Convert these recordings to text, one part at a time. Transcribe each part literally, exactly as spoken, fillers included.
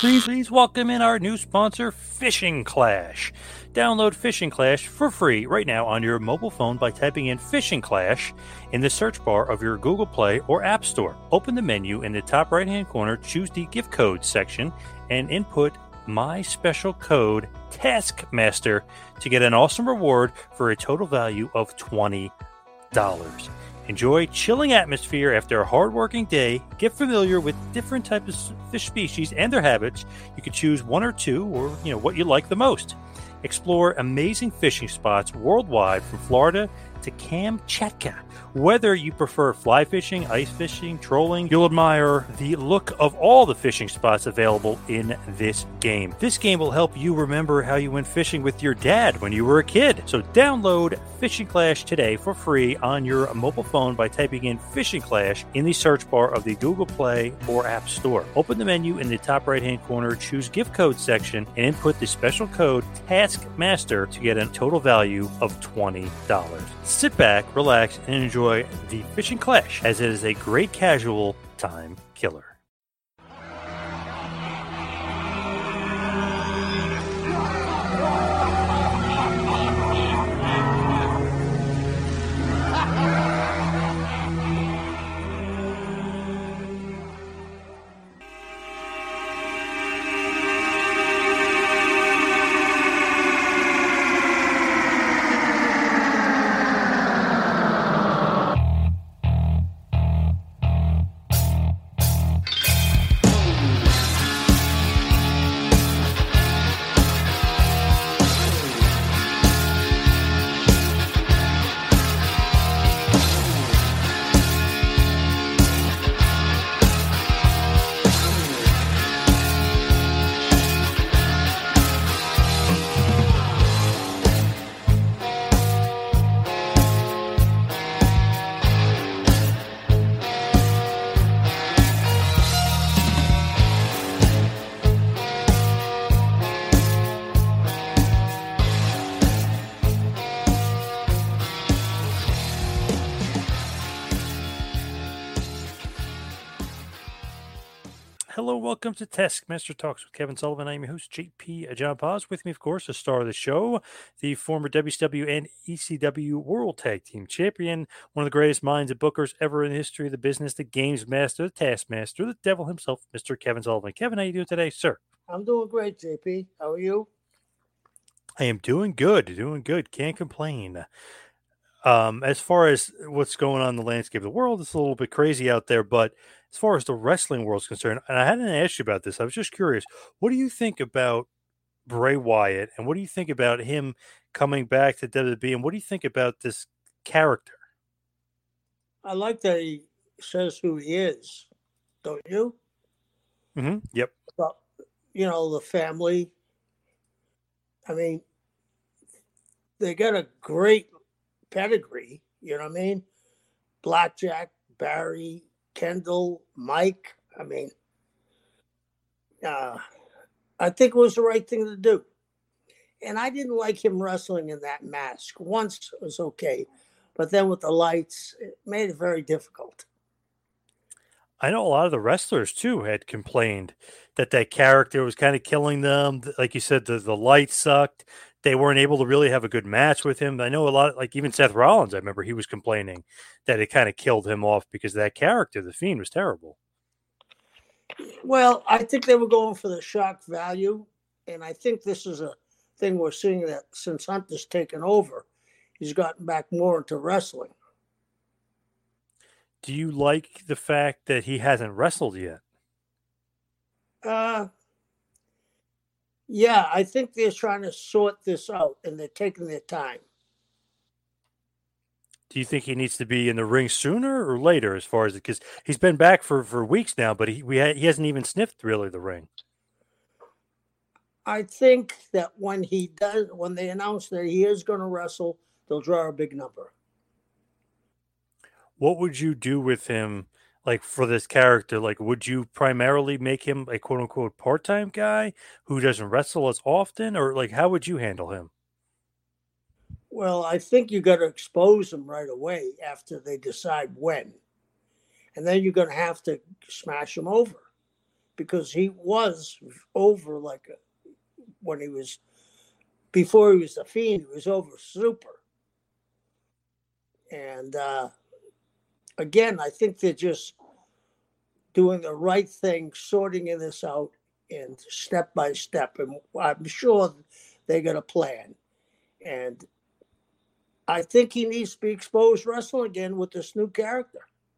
Please welcome in our new sponsor, Fishing Clash. Download Fishing Clash for free right now on your mobile phone by typing in Fishing Clash in the search bar of your Google Play or App Store. Open the menu in the top right-hand corner, choose the gift code section, and input my special code Taskmaster to get an awesome reward for a total value of twenty dollars. Enjoy chilling atmosphere after a hard-working day. Get familiar with different types of fish species and their habits. You can choose one or two, or you know what you like the most. Explore amazing fishing spots worldwide from Florida to Kamchatka. Whether you prefer fly fishing, ice fishing, trolling, you'll admire the look of all the fishing spots available in this game. This game will help you remember how you went fishing with your dad when you were a kid. So download Fishing Clash today for free on your mobile phone by typing in Fishing Clash in the search bar of the Google Play or App Store. Open the menu in the top right-hand corner, choose gift code section, and input the special code Taskmaster to get a total value of twenty dollars. Sit back, relax, and enjoy the Fishing Clash, as it is a great casual time killer. Hello, welcome to Taskmaster Talks with Kevin Sullivan. I'm your host, J P John Paz. With me, of course, the star of the show, the former W C W and E C W World Tag Team Champion, one of the greatest minds and bookers ever in the history of the business, the Games Master, the Taskmaster, the devil himself, Mister Kevin Sullivan. Kevin, how you doing today, sir? I'm doing great, J P. How are you? I am doing good, doing good. Can't complain. Um, as far as what's going on in the landscape of the world, it's a little bit crazy out there, but as far as the wrestling world is concerned, and I hadn't asked you about this, I was just curious, what do you think about Bray Wyatt, and what do you think about him coming back to W W E, and what do you think about this character? I like that he says who he is, don't you? Mm-hmm. Yep. But, you know, the family, I mean, they got a great pedigree, you know what I mean? Blackjack, Barry, Kendall, Mike. I mean, uh, I think it was the right thing to do. And I didn't like him wrestling in that mask. Once it was okay, but then with the lights, it made it very difficult. I know a lot of the wrestlers, too, had complained that that character was kind of killing them. Like you said, the, the lights sucked. They weren't able to really have a good match with him. I know a lot, like even Seth Rollins, I remember he was complaining that it kind of killed him off because that character, the Fiend, was terrible. Well, I think they were going for the shock value. And I think this is a thing we're seeing that since Hunter's taken over, he's gotten back more into wrestling. Do you like the fact that he hasn't wrestled yet? Uh, yeah, I think they're trying to sort this out and they're taking their time. Do you think he needs to be in the ring sooner or later as far as it, because he's been back for, for weeks now, but he we ha- he hasn't even sniffed really the ring. I think that when he does, when they announce that he is going to wrestle, they'll draw a big number. What would you do with him, like for this character? Like, would you primarily make him a quote unquote part time guy who doesn't wrestle as often, or like how would you handle him? Well, I think you got to expose him right away after they decide when, and then you're going to have to smash him over. because he was over like a, when he was before he was a Fiend, he was over super. And uh, again, I think they're just doing the right thing, sorting this out, and step by step. And I'm sure they got a plan. And I think he needs to be exposed wrestling again with this new character.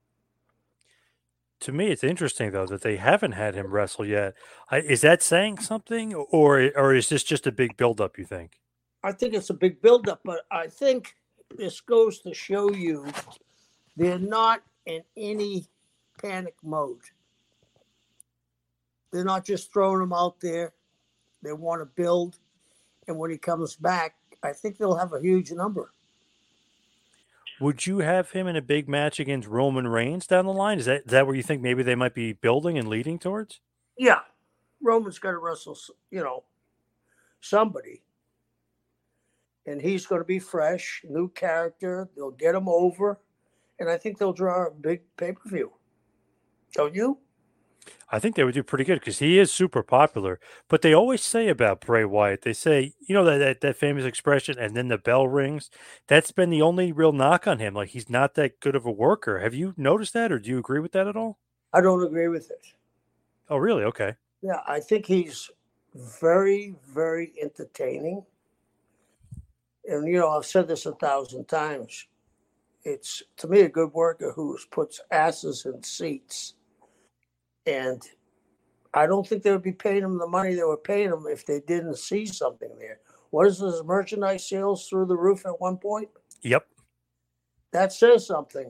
To me, it's interesting though that they haven't had him wrestle yet. I, is that saying something, or or is this just a big buildup? You think? I think it's a big buildup, but I think this goes to show you they're not in any panic mode. They're not just throwing him out there. They want to build, and when he comes back, I think they'll have a huge number. Would you have him in a big match against Roman Reigns down the line? Is that is that where you think maybe they might be building and leading towards? Yeah, Roman's got to wrestle, you know, somebody, and he's going to be fresh, new character. They'll get him over, and I think they'll draw a big pay per view. Don't you? I think they would do pretty good because he is super popular. But they always say about Bray Wyatt, they say, you know, that, that that famous expression, and then the bell rings. That's been the only real knock on him. Like he's not that good of a worker. Have you noticed that, or do you agree with that at all? I don't agree with it. Oh, really? Okay. Yeah, I think he's very, very entertaining. And, you know, I've said this a thousand times. It's, to me, a good worker who puts asses in seats. And I don't think they would be paying him the money they were paying him if they didn't see something there. What is his merchandise sales through the roof at one point? Yep. That says something.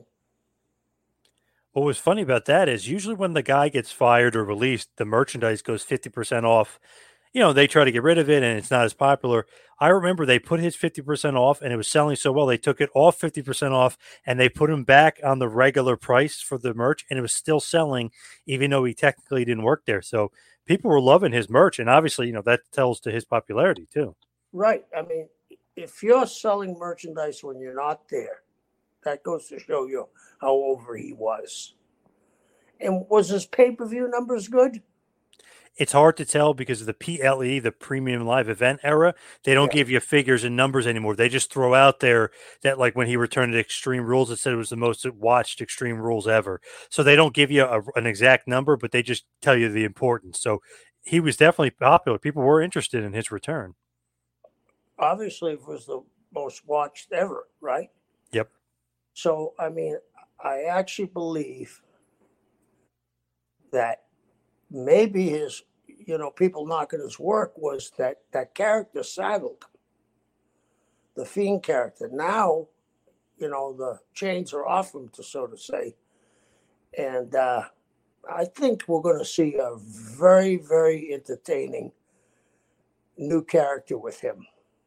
What was funny about that is usually when the guy gets fired or released, the merchandise goes fifty percent off. You know, they try to get rid of it and it's not as popular. I remember they put his fifty percent off and it was selling so well. They took it off fifty percent off and they put him back on the regular price for the merch and it was still selling, even though he technically didn't work there. So people were loving his merch. And obviously, you know, that tells to his popularity too. Right. I mean, if you're selling merchandise when you're not there, that goes to show you how over he was. And was his pay-per-view numbers good? It's hard to tell because of the P L E, the premium live event era. They don't yeah. give you figures and numbers anymore. They just throw out there that, like, when he returned to Extreme Rules, it said it was the most watched Extreme Rules ever. So they don't give you a, an exact number, but they just tell you the importance. So he was definitely popular. People were interested in his return. Obviously, it was the most watched ever, right? Yep. So, I mean, I actually believe that maybe his, you know, people knocking his work was that that character saddled the Fiend character. Now, you know, the chains are off him, to so to say. And uh, I think we're going to see a very, very entertaining new character with him.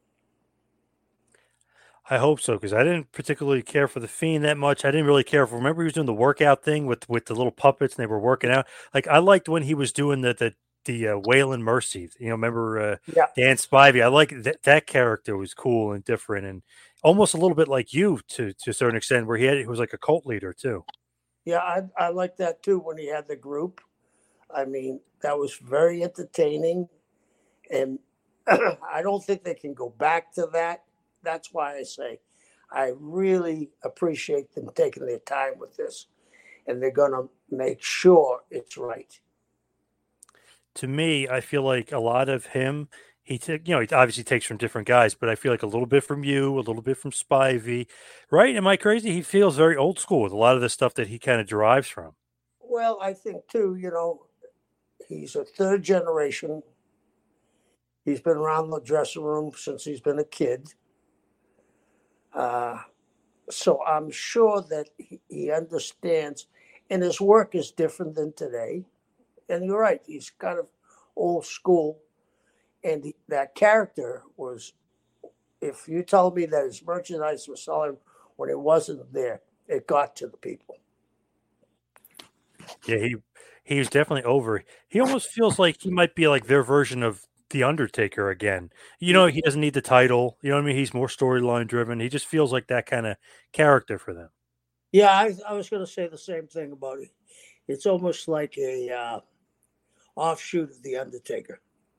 I hope so, because I didn't particularly care for the Fiend that much. I didn't really care for. Remember, he was doing the workout thing with with the little puppets, and they were working out. Like I liked when he was doing the the the uh, Waylon Mercy. You know, remember uh, yeah. Dan Spivey? I like that that character was cool and different, and almost a little bit like you to to a certain extent, where he had he was like a cult leader too. Yeah, I I like that too when he had the group. I mean, that was very entertaining, and I don't think they can go back to that. That's why I say I really appreciate them taking their time with this, and they're going to make sure it's right. To me, I feel like a lot of him, he took, you know, he obviously takes from different guys, but I feel like a little bit from you, a little bit from Spivey, right? Am I crazy? He feels very old school with a lot of the stuff that he kind of derives from. Well, I think too, you know, he's a third generation. He's been around the dressing room since he's been a kid. Uh, so I'm sure that he, he understands, and his work is different than today. And you're right, he's kind of old school. And he, that character was, if you tell me that his merchandise was selling when it wasn't there, it got to the people. Yeah, he he was definitely over. He almost feels like he might be like their version of The Undertaker again. You know, he doesn't need the title. You know what I mean? He's more storyline driven. He just feels like that kind of character for them. Yeah, I, I was going to say the same thing about it. It's almost like a uh, offshoot of the Undertaker.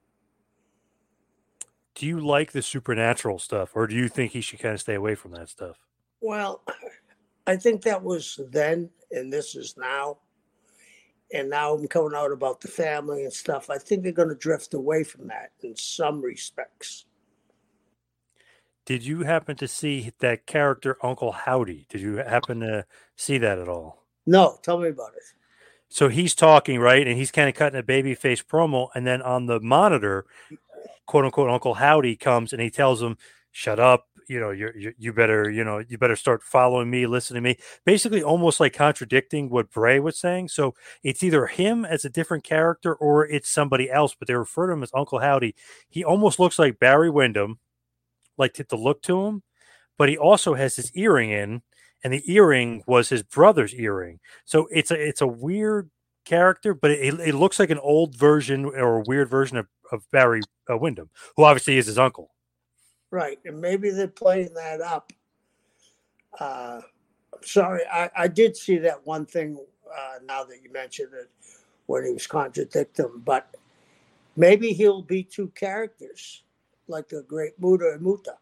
Do you like the supernatural stuff, or do you think he should kind of stay away from that stuff? Well, I think that was then, and this is now. And now I'm coming out about the family and stuff. I think they're going to drift away from that in some respects. Did you happen to see that character, Uncle Howdy? Did you happen to see that at all? No, tell me about it. So he's talking, right? And he's kind of cutting a babyface promo. And then on the monitor, quote unquote, Uncle Howdy comes and he tells him, shut up. You know, you're, you you better, you know, you better start following me, listening to me. Basically, almost like contradicting what Bray was saying. So it's either him as a different character or it's somebody else, but they refer to him as Uncle Howdy. He almost looks like Barry Windham, like to, to look to him, but he also has his earring in, and the earring was his brother's earring. So it's a it's a weird character, but it, it looks like an old version or a weird version of, of Barry uh, Windham, who obviously is his uncle. Right, and maybe they're playing that up. Uh, sorry, I, I did see that one thing uh, now that you mentioned it when he was contradicting, but maybe he'll be two characters like the great Muta and Muta.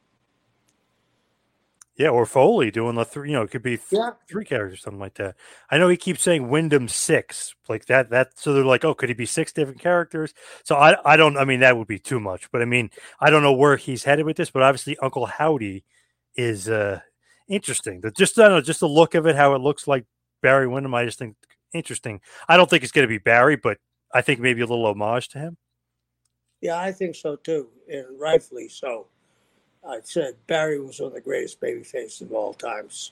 Yeah, or Foley doing the three, you know, it could be th- Yeah. three characters, something like that. I know he keeps saying Wyndham six, like that. That so they're like, oh, could he be six different characters? So I, I don't. I mean, that would be too much. But I mean, I don't know where he's headed with this. But obviously, Uncle Howdy is uh, interesting. The, just I don't know, just the look of it, how it looks like Barry Windham. I just think interesting. I don't think it's going to be Barry, but I think maybe a little homage to him. Yeah, I think so too, and rightfully so. I said Barry was one of the greatest babyfaces of all times.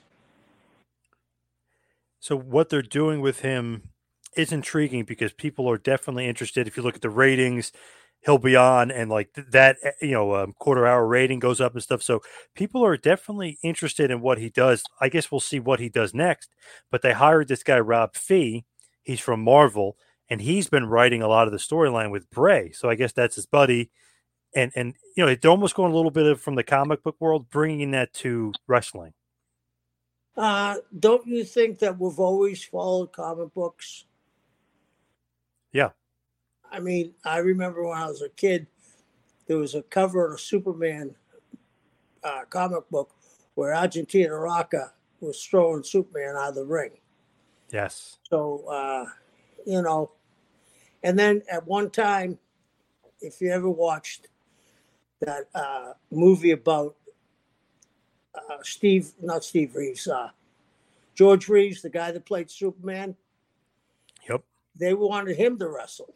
So what they're doing with him is intriguing because people are definitely interested. If you look at the ratings, he'll be on, and like th- that, eh, you know, um, quarter hour rating goes up and stuff. So people are definitely interested in what he does. I guess we'll see what he does next. But they hired this guy Rob Fee. He's from Marvel, and he's been writing a lot of the storyline with Bray. So I guess that's his buddy. And and you know, they're almost going a little bit of from the comic book world, bringing that to wrestling. Uh, don't you think that we've always followed comic books? Yeah. I mean, I remember when I was a kid, there was a cover of a Superman uh, comic book where Argentina Rocca was throwing Superman out of the ring. Yes. So, uh, you know, and then at one time, if you ever watched that uh, movie about uh, Steve, not Steve Reeves, uh, George Reeves, the guy that played Superman. Yep. They wanted him to wrestle.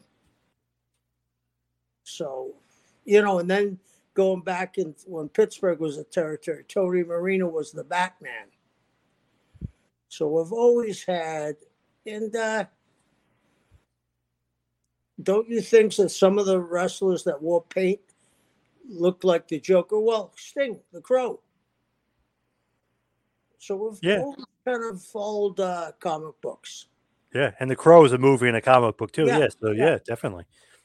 So, you know, and then going back in when Pittsburgh was a territory, Tony Marino was the Batman. So we've always had, and uh, don't you think that some of the wrestlers that wore paint looked like the Joker? Well, Sting, the Crow. So we've yeah. always kind of followed uh, comic books. Yeah, and The Crow is a movie and a comic book too. Yeah, Yeah, so yeah. yeah, definitely.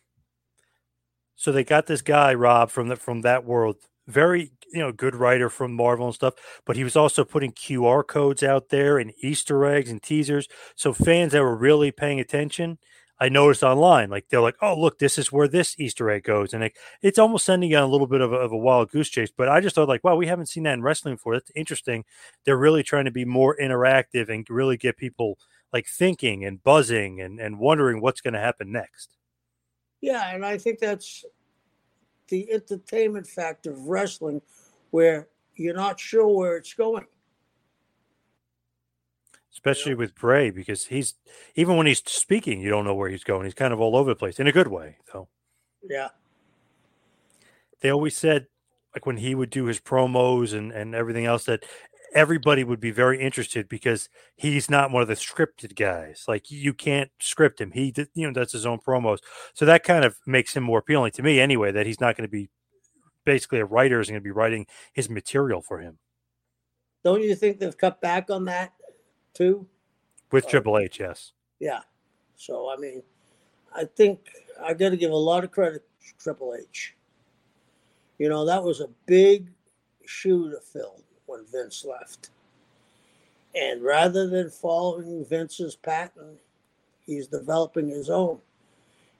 So they got this guy Rob from the from that world, very you know good writer from Marvel and stuff, but he was also putting Q R codes out there and Easter eggs and teasers. So fans that were really paying attention, I noticed online, like they're like, "Oh, look, this is where this Easter egg goes," and it, it's almost sending you on a little bit of a, of a wild goose chase. But I just thought, like, wow, we haven't seen that in wrestling before. That's interesting. They're really trying to be more interactive and really get people like thinking and buzzing and, and wondering what's going to happen next. Yeah, and I think that's the entertainment factor of wrestling where you're not sure where it's going. Especially yeah. with Bray, because he's even when he's speaking, you don't know where he's going. He's kind of all over the place in a good way, though. Yeah. They always said, like when he would do his promos and, and everything else, that everybody would be very interested because he's not one of the scripted guys. Like you can't script him. He, you know, does his own promos. So that kind of makes him more appealing to me anyway, that he's not going to be basically a writer is going to be writing his material for him. Don't you think they've cut back on that too? With Triple H, yes. Yeah. So, I mean, I think I got to give a lot of credit to Triple H. You know, that was a big shoe to fill when Vince left. And rather than following Vince's pattern, he's developing his own.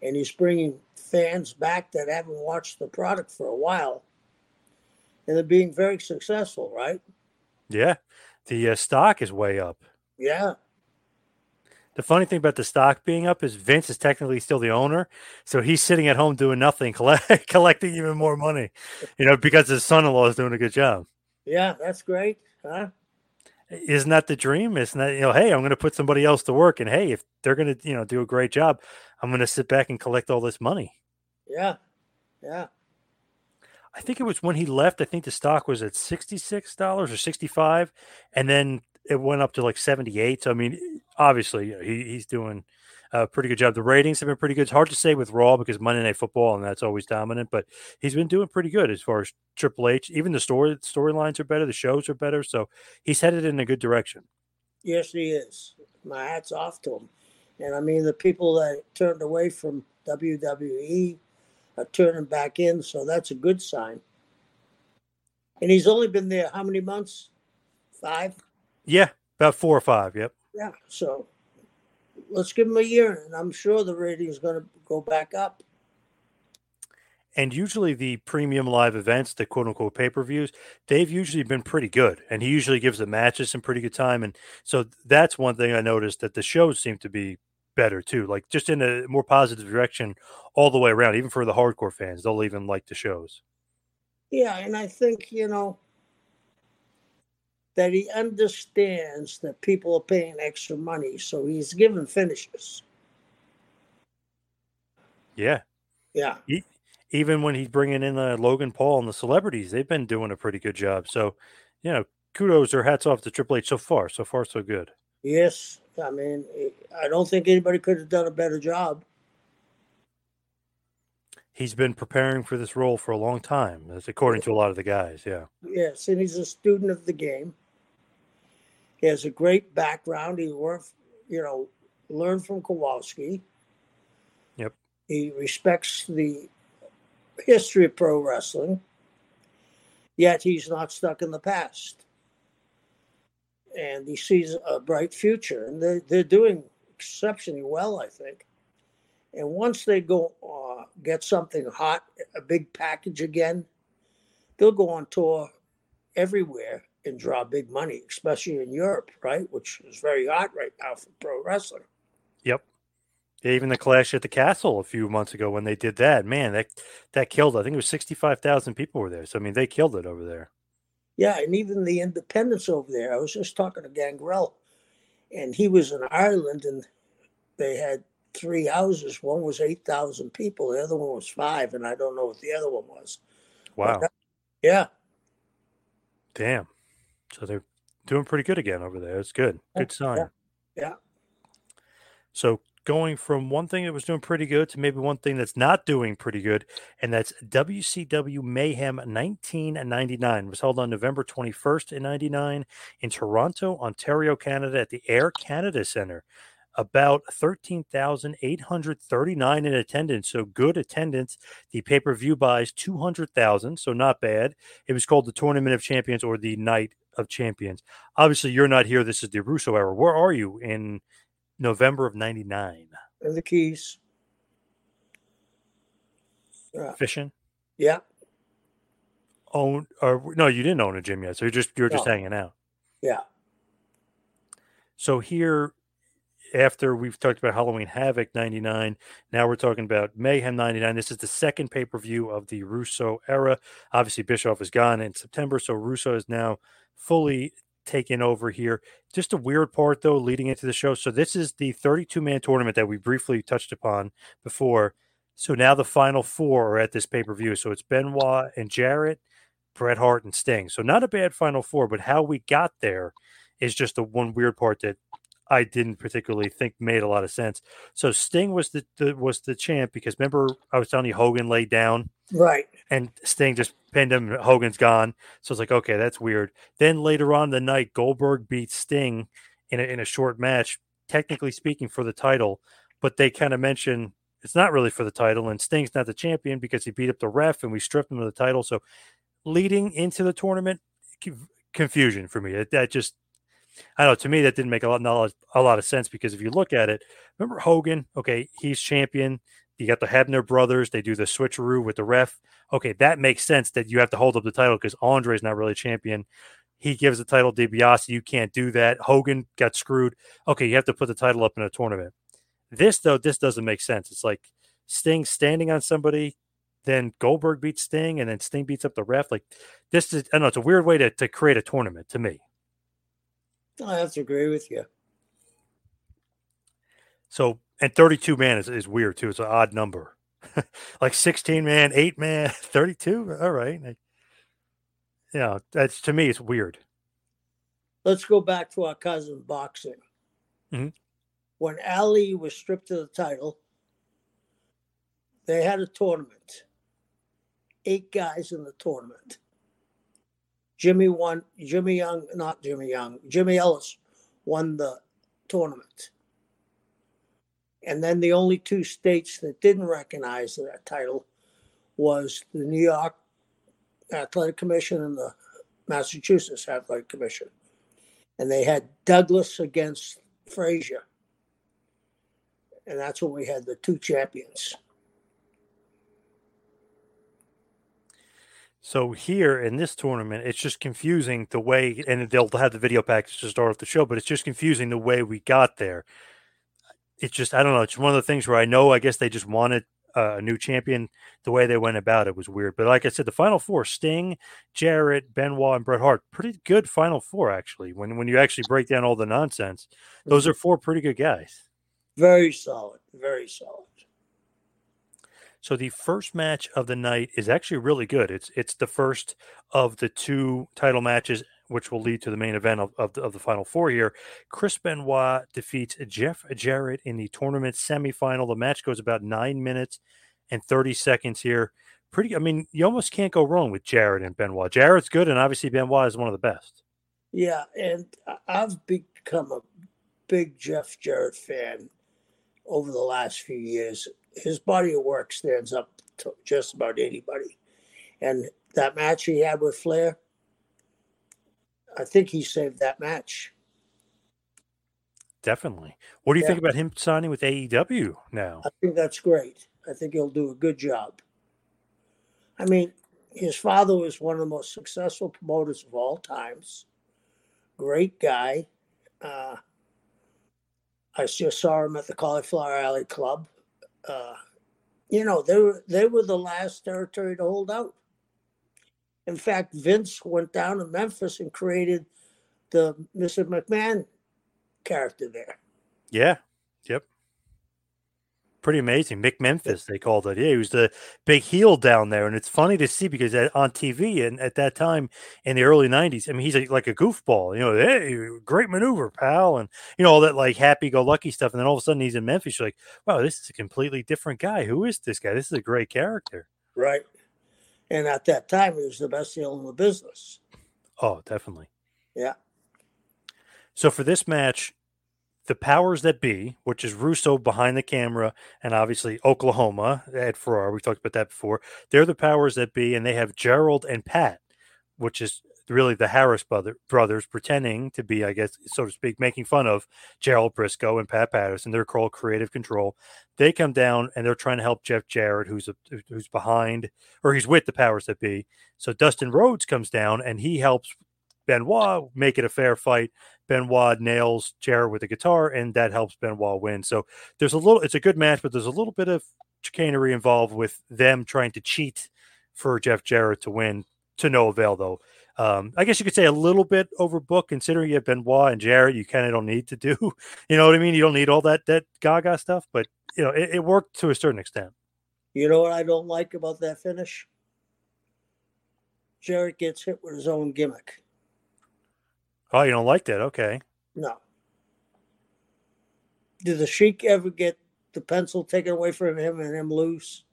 and he's bringing fans back that haven't watched the product for a while, and they're being very successful, right? Yeah. The uh, stock is way up. Yeah. The funny thing about the stock being up is Vince is technically still the owner, so he's sitting at home doing nothing, collect, collecting even more money, you know, because his son-in-law is doing a good job. Yeah, that's great, huh? Isn't that the dream? Isn't that, you know, hey, I'm going to put somebody else to work, and hey, if they're going to, you know, do a great job, I'm going to sit back and collect all this money. Yeah, yeah. I think it was when he left. I think the stock was at sixty-six dollars or sixty-five, and then it went up to like seventy-eight. So I mean, obviously, you know, he, he's doing a pretty good job. The ratings have been pretty good. It's hard to say with Raw because Monday Night Football and that's always dominant, but he's been doing pretty good as far as Triple H. Even the story storylines are better, the shows are better, so he's headed in a good direction. Yes, he is. My hat's off to him. And I mean, the people that turned away from W W E are turning back in, so that's a good sign. And he's only been there how many months? Five? Yeah, about four or five. Yep. Yeah. So let's give him a year, and I'm sure the rating is going to go back up. And usually the premium live events, the quote unquote pay per views, they've usually been pretty good. And he usually gives the matches some pretty good time. And so that's one thing I noticed, that the shows seem to be better too, like just in a more positive direction all the way around. Even for the hardcore fans, they'll even like the shows. Yeah, and I think, you know, that he understands that people are paying extra money, so he's giving finishes. Yeah. Yeah. He, even when he's bringing in uh, Logan Paul and the celebrities, they've been doing a pretty good job. So, you know, kudos or hats off to Triple H so far. So far, so good. Yes. I mean, I don't think anybody could have done a better job. He's been preparing for this role for a long time, that's according to a lot of the guys. Yeah. Yes, and he's a student of the game. He has a great background. He worked, you know, learned from Kowalski. Yep. He respects the history of pro wrestling, yet he's not stuck in the past. And he sees a bright future, and they're, they're doing exceptionally well, I think. And once they go uh, get something hot, a big package again, they'll go on tour everywhere and draw big money, especially in Europe, right? Which is very hot right now for pro wrestling. Yep. Even the Clash at the Castle a few months ago when they did that, man, that that killed. I think it was sixty-five thousand people were there. So, I mean, they killed it over there. Yeah, and even the independents over there. I was just talking to Gangrel, and he was in Ireland, and they had three houses. One was eight thousand people. The other one was five, and I don't know what the other one was. Wow. But, yeah. Damn. So they're doing pretty good again over there. It's good. Good sign. Yeah. yeah. So going from one thing that was doing pretty good to maybe one thing that's not doing pretty good, and that's W C W Mayhem nineteen ninety-nine. It was held on November twenty-first in ninety-nine in Toronto, Ontario, Canada, at the Air Canada Centre. About thirteen thousand eight hundred thirty-nine in attendance, so good attendance. The pay-per-view buys two hundred thousand, so not bad. It was called the Tournament of Champions or the Night of Champions. Obviously, you're not here. This is the Russo era. Where are you in November of ninety-nine? And the Keys. Yeah. Fishing? Yeah. Own or no, you didn't own a gym yet, so you're just you're just no. hanging out. Yeah. So here, after we've talked about Halloween Havoc ninety-nine, now we're talking about Mayhem ninety-nine. This is the second pay-per-view of the Russo era. Obviously, Bischoff is gone in September, so Russo is now fully taken over here. Just a weird part, though, leading into the show. So this is the thirty-two man tournament that we briefly touched upon before. So now the final four are at this pay-per-view. So it's Benoit and Jarrett, Bret Hart and Sting. So not a bad final four, but how we got there is just the one weird part that I didn't particularly think made a lot of sense. So Sting was the, the was the champ because remember I was telling you Hogan laid down, right, and Sting just pinned him. Hogan's gone, so it's like, okay, that's weird. Then later on in the night, Goldberg beat Sting in a, in a short match, technically speaking for the title, but they kind of mention it's not really for the title, and Sting's not the champion because he beat up the ref and we stripped him of the title. So leading into the tournament, confusion for me. That, that just I don't know. To me, that didn't make a lot, a lot of sense because if you look at it, remember Hogan? Okay, he's champion. you got the Hebner brothers. They do the switcheroo with the ref. Okay, that makes sense that you have to hold up the title because Andre's not really champion. He gives the title to DiBiase. You can't do that. Hogan got screwed. Okay, you have to put the title up in a tournament. This, though, this doesn't make sense. It's like Sting standing on somebody, then Goldberg beats Sting, and then Sting beats up the ref. Like, this is, I don't know, it's a weird way to, to create a tournament to me. I have to agree with you. So, and thirty-two man is, is weird, too. It's an odd number. Like sixteen man, eight man, thirty-two. All right. You know, that's, to me, it's weird. Let's go back to our cousin boxing. Mm-hmm. When Ali was stripped of the title, they had a tournament. Eight guys in the tournament. Jimmy won, Jimmy Young, not Jimmy Young, Jimmy Ellis won the tournament. And then the only two states that didn't recognize that title was the New York Athletic Commission and the Massachusetts Athletic Commission. And they had Douglas against Frazier. And that's when we had the two champions. So here in this tournament, it's just confusing the way, and they'll have the video package to start off the show, but it's just confusing the way we got there. It's just, I don't know. It's one of the things where I know, I guess they just wanted uh, a new champion. The way they went about it was weird. But like I said, the final four, Sting, Jarrett, Benoit, and Bret Hart, pretty good final four, actually. When, when you actually break down all the nonsense, those are four pretty good guys. Very solid. Very solid. So the first match of the night is actually really good. It's it's the first of the two title matches, which will lead to the main event of, of, the, of the Final Four here. Chris Benoit defeats Jeff Jarrett in the tournament semifinal. The match goes about nine minutes and thirty seconds here. Pretty, I mean, you almost can't go wrong with Jarrett and Benoit. Jarrett's good, and obviously Benoit is one of the best. Yeah, and I've become a big Jeff Jarrett fan over the last few years. His body of work stands up to just about anybody. And that match he had with Flair, I think he saved that match. Definitely. What do you yeah. think about him signing with A E W now? I think that's great. I think he'll do a good job. I mean, his father was one of the most successful promoters of all times. Great guy. Uh, I just saw him at the Cauliflower Alley Club. Uh, you know, they were they were the last territory to hold out. In fact, Vince went down to Memphis and created the Mister McMahon character there. Yeah. Yep. Pretty amazing. Mick Memphis, they called it. Yeah, he was the big heel down there. And it's funny to see because on T V and at that time in the early nineties, I mean, he's a, like a goofball, you know, hey, great maneuver, pal. And, you know, all that like happy-go-lucky stuff. And then all of a sudden he's in Memphis. You're like, wow, this is a completely different guy. Who is this guy? This is a great character. Right. And at that time, he was the best heel in the business. Oh, definitely. Yeah. So for this match, the powers that be, which is Russo behind the camera, and obviously Oklahoma, Ed Ferrara, we talked about that before. They're the powers that be, and they have Gerald and Pat, which is really the Harris brother, brothers pretending to be, I guess, so to speak, making fun of Gerald Briscoe and Pat Patterson. They're called Creative Control. They come down, and they're trying to help Jeff Jarrett, who's a, who's behind, or he's with the powers that be. So Dustin Rhodes comes down, and he helps Benoit make it a fair fight. Benoit nails Jarrett with a guitar, and that helps Benoit win. So there's a little, it's a good match, but there's a little bit of chicanery involved with them trying to cheat for Jeff Jarrett to win, to no avail, though. Um, I guess you could say a little bit overbooked, considering you have Benoit and Jarrett. You kind of don't need to do, you know what I mean? You don't need all that that Gaga stuff, but you know it, it worked to a certain extent. You know what I don't like about that finish? Jarrett gets hit with his own gimmick. Oh, you don't like that? Okay. No. Did the Sheik ever get the pencil taken away from him and him lose?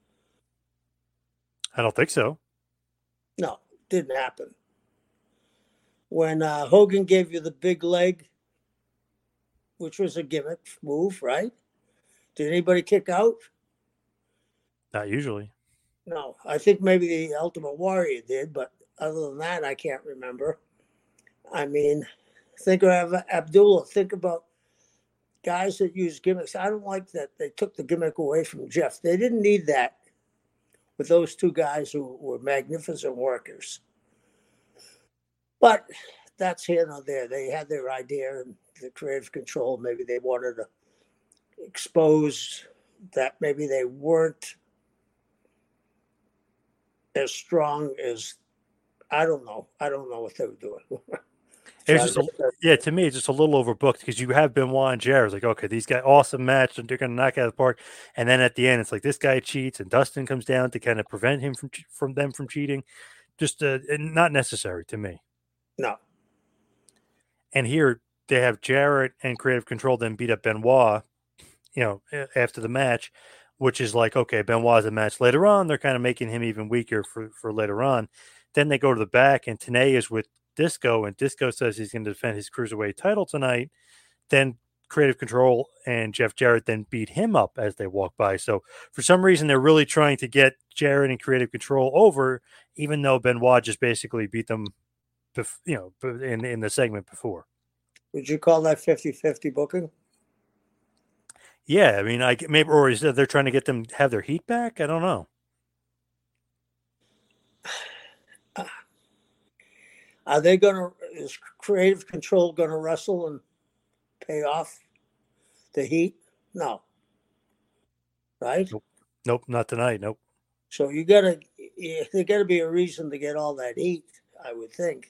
I don't think so. No, didn't happen. When uh, Hogan gave you the big leg, which was a gimmick move, right? Did anybody kick out? Not usually. No, I think maybe the Ultimate Warrior did, but other than that, I can't remember. I mean, think of Abdullah. Think about guys that use gimmicks. I don't like that they took the gimmick away from Jeff. They didn't need that with those two guys who were magnificent workers. But that's here nor there. They had their idea and the creative control. Maybe they wanted to expose that maybe they weren't as strong as, I don't know. I don't know what they were doing. It's just a, yeah, to me, it's just a little overbooked because you have Benoit and Jared. It's like, okay, these guys, awesome match, and they're going to knock out of the park. And then at the end, it's like this guy cheats, and Dustin comes down to kind of prevent him from from them from cheating. Just uh, not necessary to me. No. And here they have Jarrett and Creative Control then beat up Benoit, you know, after the match, which is like, okay, Benoit's a match later on. They're kind of making him even weaker for, for later on. Then they go to the back, and Tenay is with Disco, and Disco says he's going to defend his Cruiserweight title tonight. Then Creative Control and Jeff Jarrett then beat him up as they walk by. So for some reason, they're really trying to get Jarrett and Creative Control over, even though Benoit just basically beat them, you know, in, in the segment before. Would you call that fifty-fifty booking? Yeah, I mean, I maybe, or is they're trying to get them to have their heat back? I don't know. Are they going to, is Creative Control going to wrestle and pay off the heat? No. Right? Nope, nope, not tonight. Nope. So you got to, there got to be a reason to get all that heat, I would think.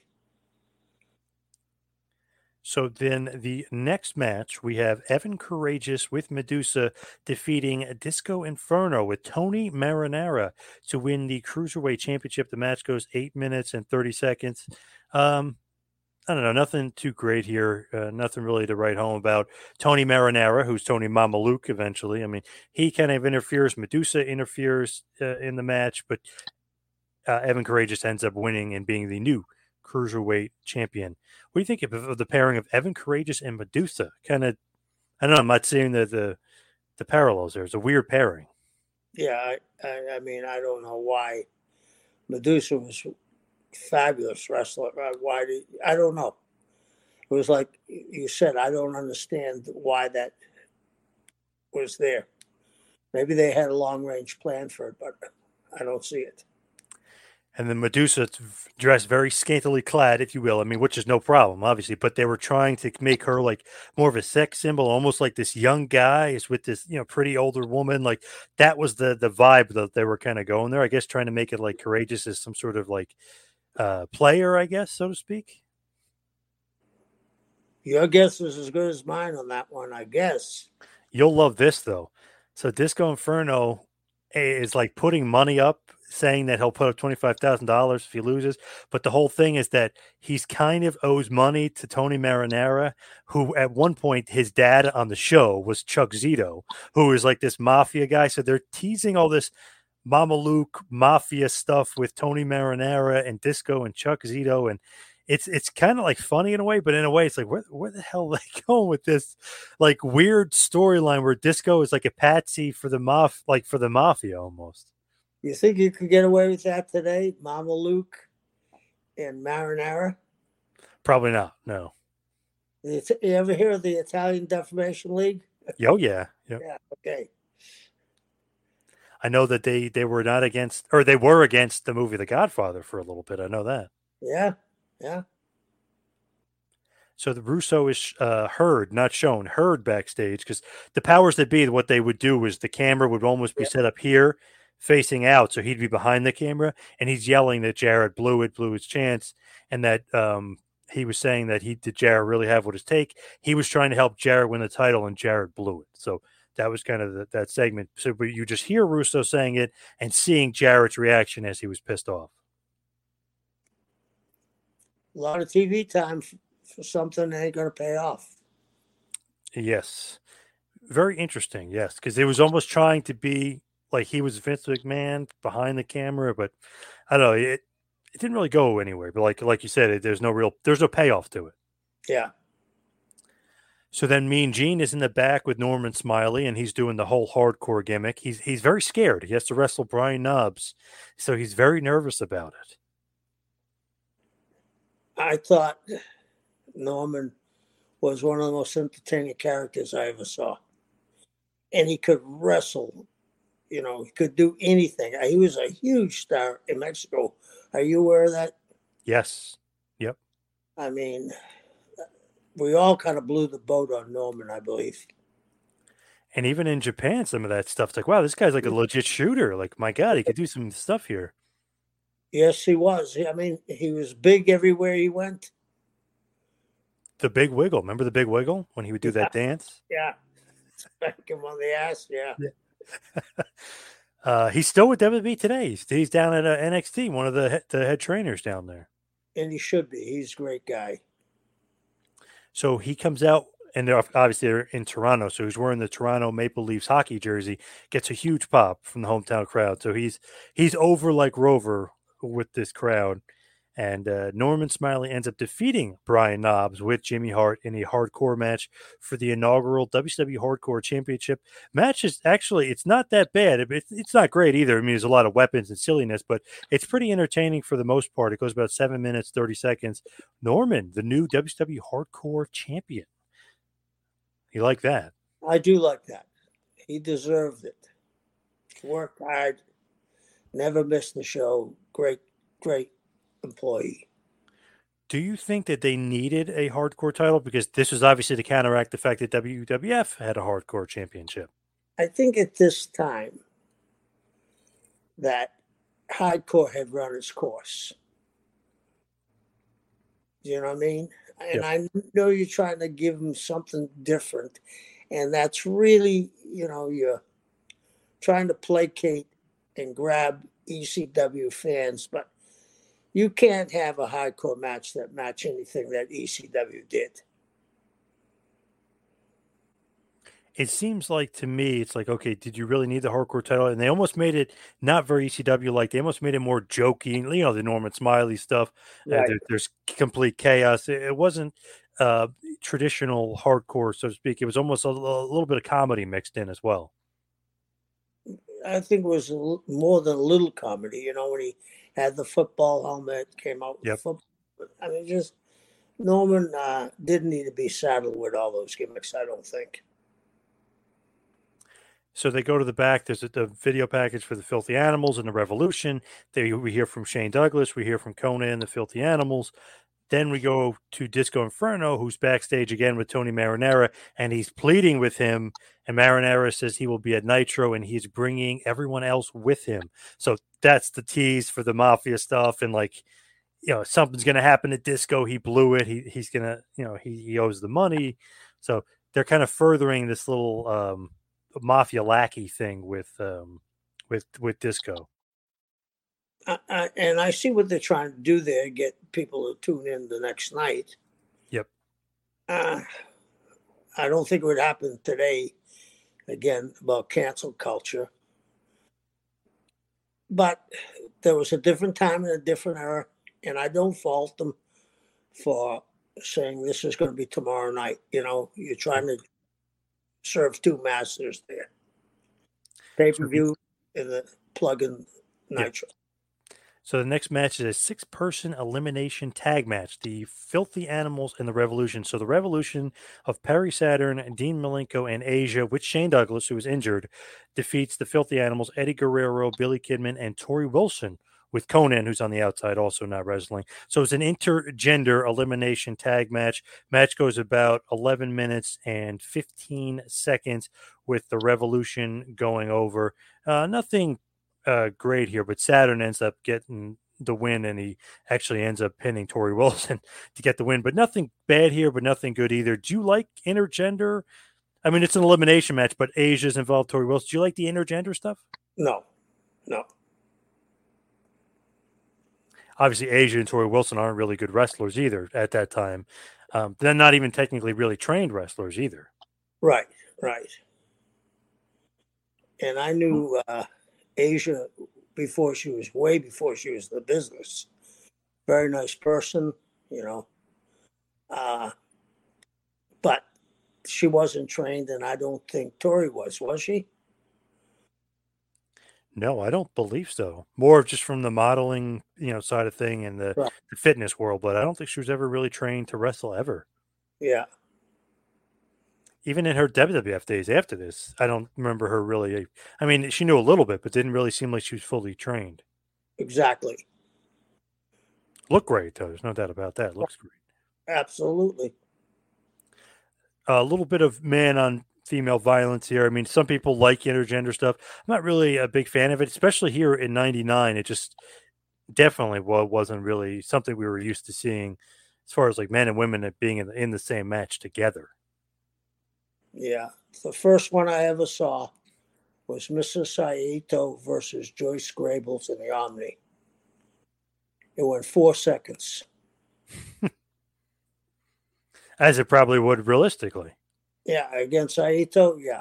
So then the next match, we have Evan Courageous with Medusa defeating Disco Inferno with Tony Marinara to win the Cruiserweight Championship. The match goes eight minutes and thirty seconds. Um, I don't know, nothing too great here. Uh, nothing really to write home about. Tony Marinara, who's Tony Mamaluke eventually. I mean, he kind of interferes. Medusa interferes uh, in the match, but uh, Evan Courageous ends up winning and being the new Cruiserweight champion. What do you think of, of the pairing of Evan Courageous and Medusa? Kind of, I don't know. I'm not seeing the the, the parallels there. It's a weird pairing. Yeah, I, I, I mean, I don't know why Medusa was a fabulous wrestler. Why did I don't know. It was like you said. I don't understand why that was there. Maybe they had a long range plan for it, but I don't see it. And then Medusa dressed very scantily clad, if you will. I mean, which is no problem, obviously. But they were trying to make her like more of a sex symbol, almost like this young guy is with this, you know, pretty older woman. Like that was the the vibe that they were kind of going there. I guess trying to make it like Courageous as some sort of like uh, player, I guess, so to speak. Your guess is as good as mine on that one, I guess. You'll love this though. So Disco Inferno is like putting money up, saying that he'll put up twenty-five thousand dollars if he loses. But the whole thing is that he's kind of owes money to Tony Marinara, who at one point his dad on the show was Chuck Zito, who is like this mafia guy. So they're teasing all this Mamaluke mafia stuff with Tony Marinara and Disco and Chuck Zito. And it's it's kind of like funny in a way, but in a way it's like, where, where the hell are they going with this like weird storyline where Disco is like a patsy for the maf like for the mafia almost. You think you could get away with that today, Mamaluke and Marinara? Probably not. No. You ever hear of the Italian Defamation League? Oh yeah. Yep. Yeah. Okay. I know that they they were not against, or they were against the movie The Godfather for a little bit. I know that. Yeah. Yeah. So the Russo is uh, heard, not shown, heard backstage because the powers that be, what they would do is the camera would almost be yeah. set up here, facing out, so he'd be behind the camera, and he's yelling that Jarrett blew it, blew his chance, and that um, he was saying that he did Jarrett really have what it take. He was trying to help Jarrett win the title, and Jarrett blew it. So that was kind of the, that segment. So but you just hear Russo saying it and seeing Jarrett's reaction as he was pissed off. A lot of T V time for something that ain't going to pay off. Yes. Very interesting, yes, because it was almost trying to be like he was Vince McMahon behind the camera, but I don't know, it it didn't really go anywhere. But like like you said, it, there's no real there's no payoff to it. Yeah. So then Mean Gene is in the back with Norman Smiley, and he's doing the whole hardcore gimmick. He's he's very scared. He has to wrestle Brian Knobbs, so he's very nervous about it. I thought Norman was one of the most entertaining characters I ever saw. And he could wrestle, you know, he could do anything. He was a huge star in Mexico. Are you aware of that? Yes. Yep. I mean, we all kind of blew the boat on Norman, I believe. And even in Japan, some of that stuff's like, wow, this guy's like a legit shooter. Like, my God, he could do some stuff here. Yes, he was. I mean, he was big everywhere he went. The Big Wiggle. Remember the Big Wiggle when he would do Yeah. that dance? Yeah. Spank him on the ass. Yeah. Yeah. uh, he's still with W W E today. He's, he's down at uh, N X T, one of the, the head trainers down there. And he should be. He's a great guy. So he comes out, and they're obviously they're in Toronto. So he's wearing the Toronto Maple Leafs hockey jersey, gets a huge pop from the hometown crowd. So he's he's over like Rover with this crowd. And uh, Norman Smiley ends up defeating Brian Knobbs with Jimmy Hart in a hardcore match for the inaugural W C W Hardcore Championship. Match is actually, it's not that bad. It, it's not great either. I mean, there's a lot of weapons and silliness, but it's pretty entertaining for the most part. It goes about seven minutes, thirty seconds. Norman, the new W C W Hardcore Champion. You like that? I do like that. He deserved it. Worked hard. Never missed the show. Great, great employee. Do you think that they needed a hardcore title? Because this was obviously to counteract the fact that W W F had a hardcore championship. I think at this time that hardcore had run its course. You know what I mean? And yep. I know you're trying to give them something different. And that's really, you know, you're trying to placate and grab E C W fans, but you can't have a hardcore match that match anything that E C W did. It seems like to me, it's like, okay, did you really need the hardcore title? And they almost made it not very E C W like. They almost made it more jokey, you know, the Norman Smiley stuff. Right. Uh, there, there's complete chaos. It, it wasn't uh, traditional hardcore, so to speak. It was almost a, a little bit of comedy mixed in as well. I think it was more than a little comedy, you know, when he had the football helmet, came out with yep. football. I mean, just Norman uh, didn't need to be saddled with all those gimmicks, I don't think. So they go to the back. There's a the video package for the Filthy Animals and the Revolution. They, we hear from Shane Douglas. We hear from Conan and the Filthy Animals. Then we go to Disco Inferno, who's backstage again with Tony Marinara, and he's pleading with him. And Marinara says he will be at Nitro, and he's bringing everyone else with him. So that's the tease for the Mafia stuff. And, like, you know, something's going to happen at Disco. He blew it. He, he's going to, you know, he, he owes the money. So they're kind of furthering this little um, Mafia lackey thing with um, with with Disco. Uh, uh, and I see what they're trying to do there, get people to tune in the next night. Yep. Uh, I don't think it would happen today, again, about cancel culture. But there was a different time and a different era, and I don't fault them for saying this is going to be tomorrow night. You know, you're trying to serve two masters there. Pay-per-view and the plug-in Nitro. Yep. So the next match is a six-person elimination tag match, the Filthy Animals and the Revolution. So the Revolution of Perry Saturn, Dean Malenko, and Asia, with Shane Douglas, who was injured, defeats the Filthy Animals, Eddie Guerrero, Billy Kidman, and Tori Wilson, with Conan, who's on the outside, also not wrestling. So it's an intergender elimination tag match. Match goes about eleven minutes and fifteen seconds, with the Revolution going over. Uh, nothing Uh, great here, but Saturn ends up getting the win, and he actually ends up pinning Tori Wilson to get the win. But nothing bad here, but nothing good either. Do you like intergender? I mean, it's an elimination match, but Asia's involved, Tori Wilson. Do you like the intergender stuff? No, no. Obviously, Asia and Tori Wilson aren't really good wrestlers either at that time. Um, they're not even technically really trained wrestlers either. Right, right. And I knew uh, Asia before she was way before she was in the business. Very nice person, you know. Uh, but she wasn't trained, and I don't think Tori was, was she? No, I don't believe so. More just from the modeling, you know, side of thing and the, right. the fitness world, but I don't think she was ever really trained to wrestle ever. Yeah. even in her W W F days after this, I don't remember her really. I mean, she knew a little bit, but didn't really seem like she was fully trained. Exactly. Looked great, though. There's no doubt about that. Looks great. Absolutely. A little bit of man on female violence here. I mean, some people like intergender stuff. I'm not really a big fan of it, especially here in ninety-nine. It just definitely wasn't really something we were used to seeing as far as like men and women being in the, in the same match together. Yeah. The first one I ever saw was Missus Saito versus Joyce Grable in the Omni. It went four seconds. As it probably would realistically. Yeah, against Saito, yeah.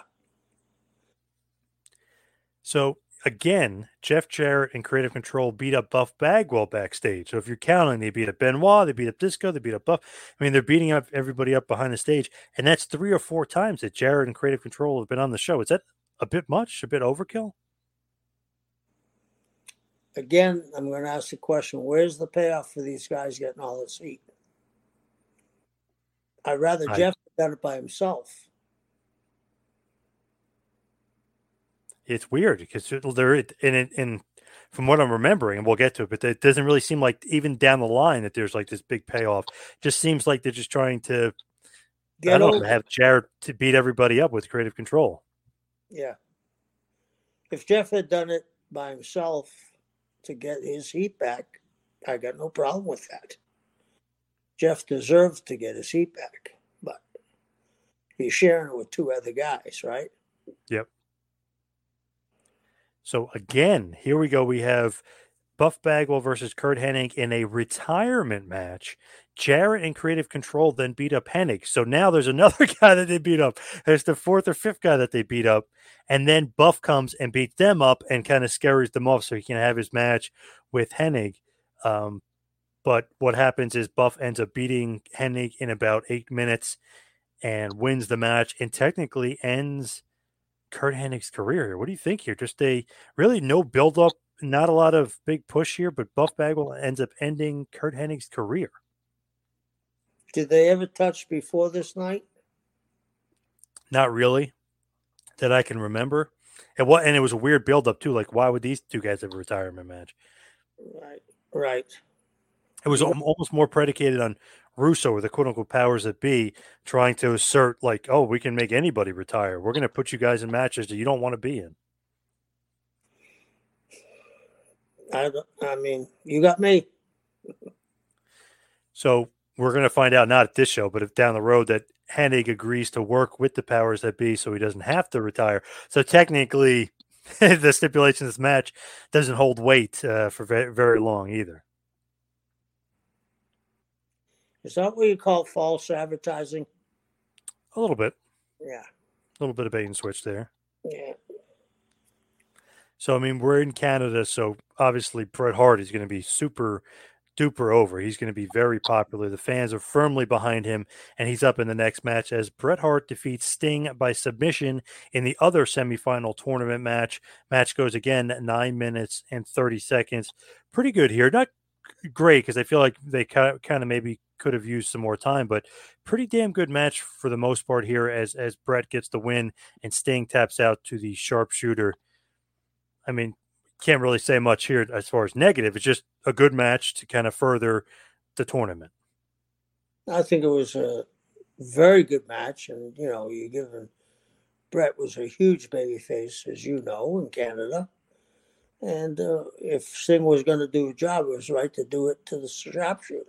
So, again, Jeff Jarrett and Creative Control beat up Buff Bagwell backstage. So if you're counting, they beat up Benoit, they beat up Disco, they beat up Buff. I mean, they're beating up everybody up behind the stage. And that's three or four times that Jarrett and Creative Control have been on the show. Is that a bit much, a bit overkill? Again, I'm going to ask the question, where's the payoff for these guys getting all this heat? I'd rather I, Jeff have done it by himself. It's weird because they're in it, and from what I'm remembering, and we'll get to it, but it doesn't really seem like even down the line that there's like this big payoff. It just seems like they're just trying to get I don't know, have Jarrett to beat everybody up with Creative Control. Yeah. If Jeff had done it by himself to get his heat back, I got no problem with that. Jeff deserved to get his heat back, but he's sharing it with two other guys, right? Yep. So again, here we go. We have Buff Bagwell versus Curt Hennig in a retirement match. Jarrett and Creative Control then beat up Hennig. So now there's another guy that they beat up. There's the fourth or fifth guy that they beat up. And then Buff comes and beats them up and kind of scares them off so he can have his match with Hennig. Um, but what happens is Buff ends up beating Hennig in about eight minutes and wins the match and technically ends Curt Hennig's career here. What do you think here? Just a really no build-up, not a lot of big push here, but Buff Bagwell ends up ending Curt Hennig's career. Did they ever touch before this night? Not really, that I can remember. And what? And it was a weird build-up too. Like, why would these two guys have a retirement match? Right, right. It was almost more predicated on Russo or the quote-unquote powers that be trying to assert, like, oh, we can make anybody retire. We're going to put you guys in matches that you don't want to be in. I, I mean, you got me. So we're going to find out, not at this show, but if down the road, that Hennig agrees to work with the powers that be so he doesn't have to retire. So technically, the stipulation of this match doesn't hold weight uh, for very, very long either. Is that what you call false advertising? A little bit. Yeah. A little bit of bait and switch there. Yeah. So, I mean, we're in Canada, so obviously Bret Hart is going to be super duper over. He's going to be very popular. The fans are firmly behind him, and he's up in the next match as Bret Hart defeats Sting by submission in the other semifinal tournament match. Match goes again nine minutes and thirty seconds. Pretty good here. Not great because I feel like they kind of maybe could have used some more time, but pretty damn good match for the most part here as as Bret gets the win and Sting taps out to the sharpshooter. I mean, can't really say much here as far as negative. It's just a good match to kind of further the tournament. I think it was a very good match, and you know, you given Bret was a huge babyface, as you know, in Canada. And uh, if Sting was going to do a job, it was right to do it to the sharpshooter.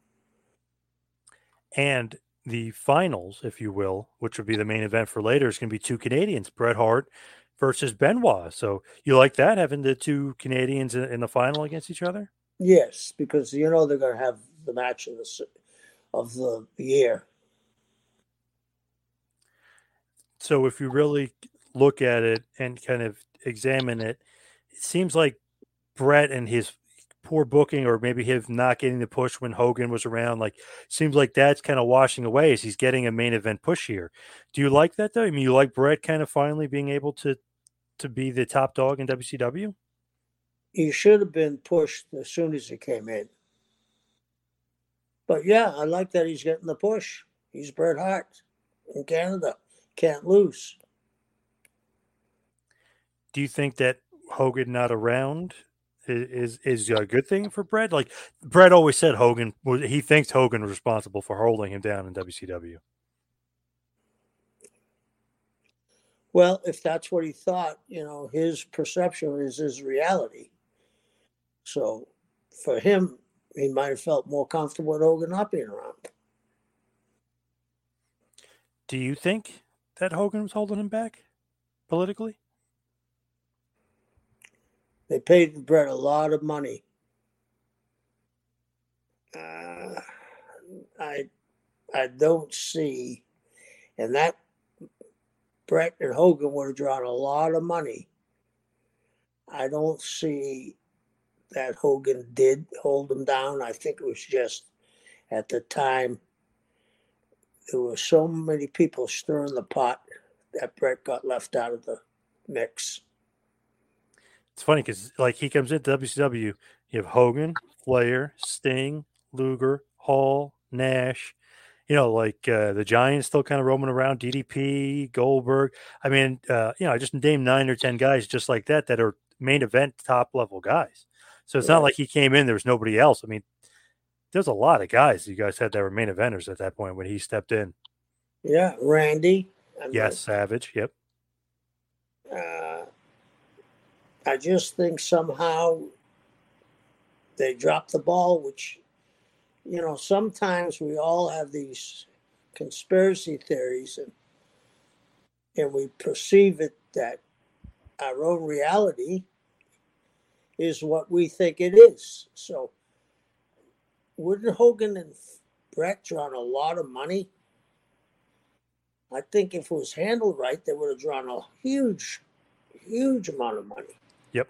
And the finals, if you will, which would be the main event for later, is going to be two Canadians, Bret Hart versus Benoit. So you like that, having the two Canadians in, in the final against each other? Yes, because you know they're going to have the match of the, of the year. So if you really look at it and kind of examine it, it seems like Bret and his poor booking, or maybe him not getting the push when Hogan was around, like seems like that's kind of washing away as he's getting a main event push here. Do you like that though? I mean, you like Bret kind of finally being able to to be the top dog in W C W? He should have been pushed as soon as he came in. But yeah, I like that he's getting the push. He's Bret Hart in Canada. can't lose. Do you think that Hogan not around is is a good thing for Bret? Like Bret always said, Hogan he thinks Hogan was responsible for holding him down in W C W. Well, if that's what he thought, you know, his perception is his reality. So for him, he might have felt more comfortable with Hogan not being around. Do you think that Hogan was holding him back politically? They paid Bret a lot of money. Uh, I I don't see, and that Bret and Hogan would have drawn a lot of money. I don't see that Hogan did hold him down. I think it was just at the time there were so many people stirring the pot that Bret got left out of the mix. It's funny because like he comes into W C W, you have Hogan, Flair, Sting, Luger, Hall, Nash. You know, like uh, the Giants still kind of roaming around, D D P, Goldberg. I mean, uh, you know, I just named nine or ten guys just like that that are main event top level guys. So it's Yeah. not like he came in, there was nobody else. I mean, there's a lot of guys you guys had that were main eventers at that point when he stepped in. Yeah, Randy. I mean, yes, Savage. Yep. Uh, I just think somehow they dropped the ball, which, you know, sometimes we all have these conspiracy theories and and we perceive it that our own reality is what we think it is. So wouldn't Hogan and Bret drawn a lot of money? I think if it was handled right, they would have drawn a huge, huge amount of money. Yep.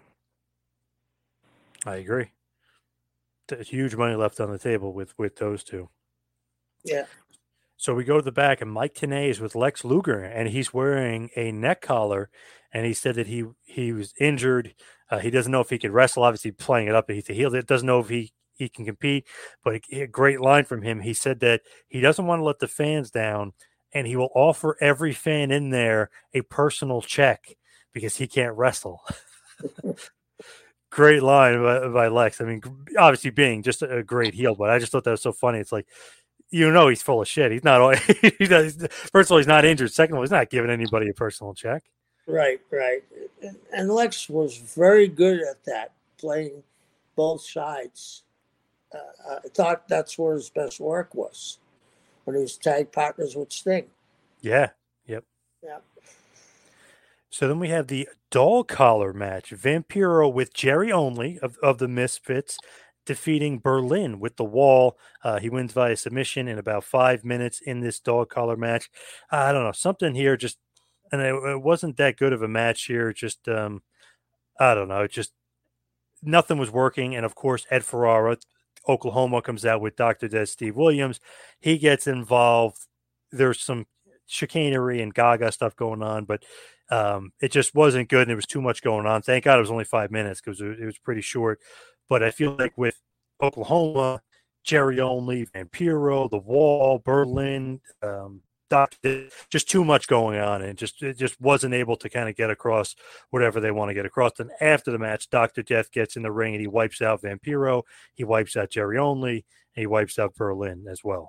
I agree. There's huge money left on the table with, with those two. Yeah. So we go to the back, and Mike Tenay is with Lex Luger, and he's wearing a neck collar, and he said that he he was injured. Uh, he doesn't know if he could wrestle. Obviously, playing it up, he's a heel. It doesn't know if he, he can compete, but a, a great line from him. He said that he doesn't want to let the fans down, and he will offer every fan in there a personal check because he can't wrestle. Great line by, by Lex. I mean, obviously being just a great heel, but I just thought that was so funny. It's like, you know, he's full of shit. He's not, he does, first of all, he's not injured. Second of all, he's not giving anybody a personal check. Right, right. And, and Lex was very good at that, playing both sides. Uh, I thought that's where his best work was, when he was tag partners with Sting. Yeah, yep. Yeah. So then we have the dog collar match. Vampiro with Jerry Only of, of the Misfits defeating Berlin with the wall. Uh, he wins via submission in about five minutes in this dog collar match. Uh, I don't know, something here just, and it, it wasn't that good of a match here. Just, um, I don't know, just nothing was working. And of course, Ed Ferrara, Oklahoma, comes out with Doctor Death Steve Williams. He gets involved. There's some chicanery and gaga stuff going on, but um, it just wasn't good. And there was too much going on. Thank God it was only five minutes because it, it was pretty short. But I feel like with Oklahoma, Jerry Only, Vampiro, The Wall, Berlin, um, Doctor, just too much going on, and just it just wasn't able to kind of get across whatever they want to get across. And after the match, Doctor Death gets in the ring and he wipes out Vampiro, he wipes out Jerry Only, and he wipes out Berlin as well.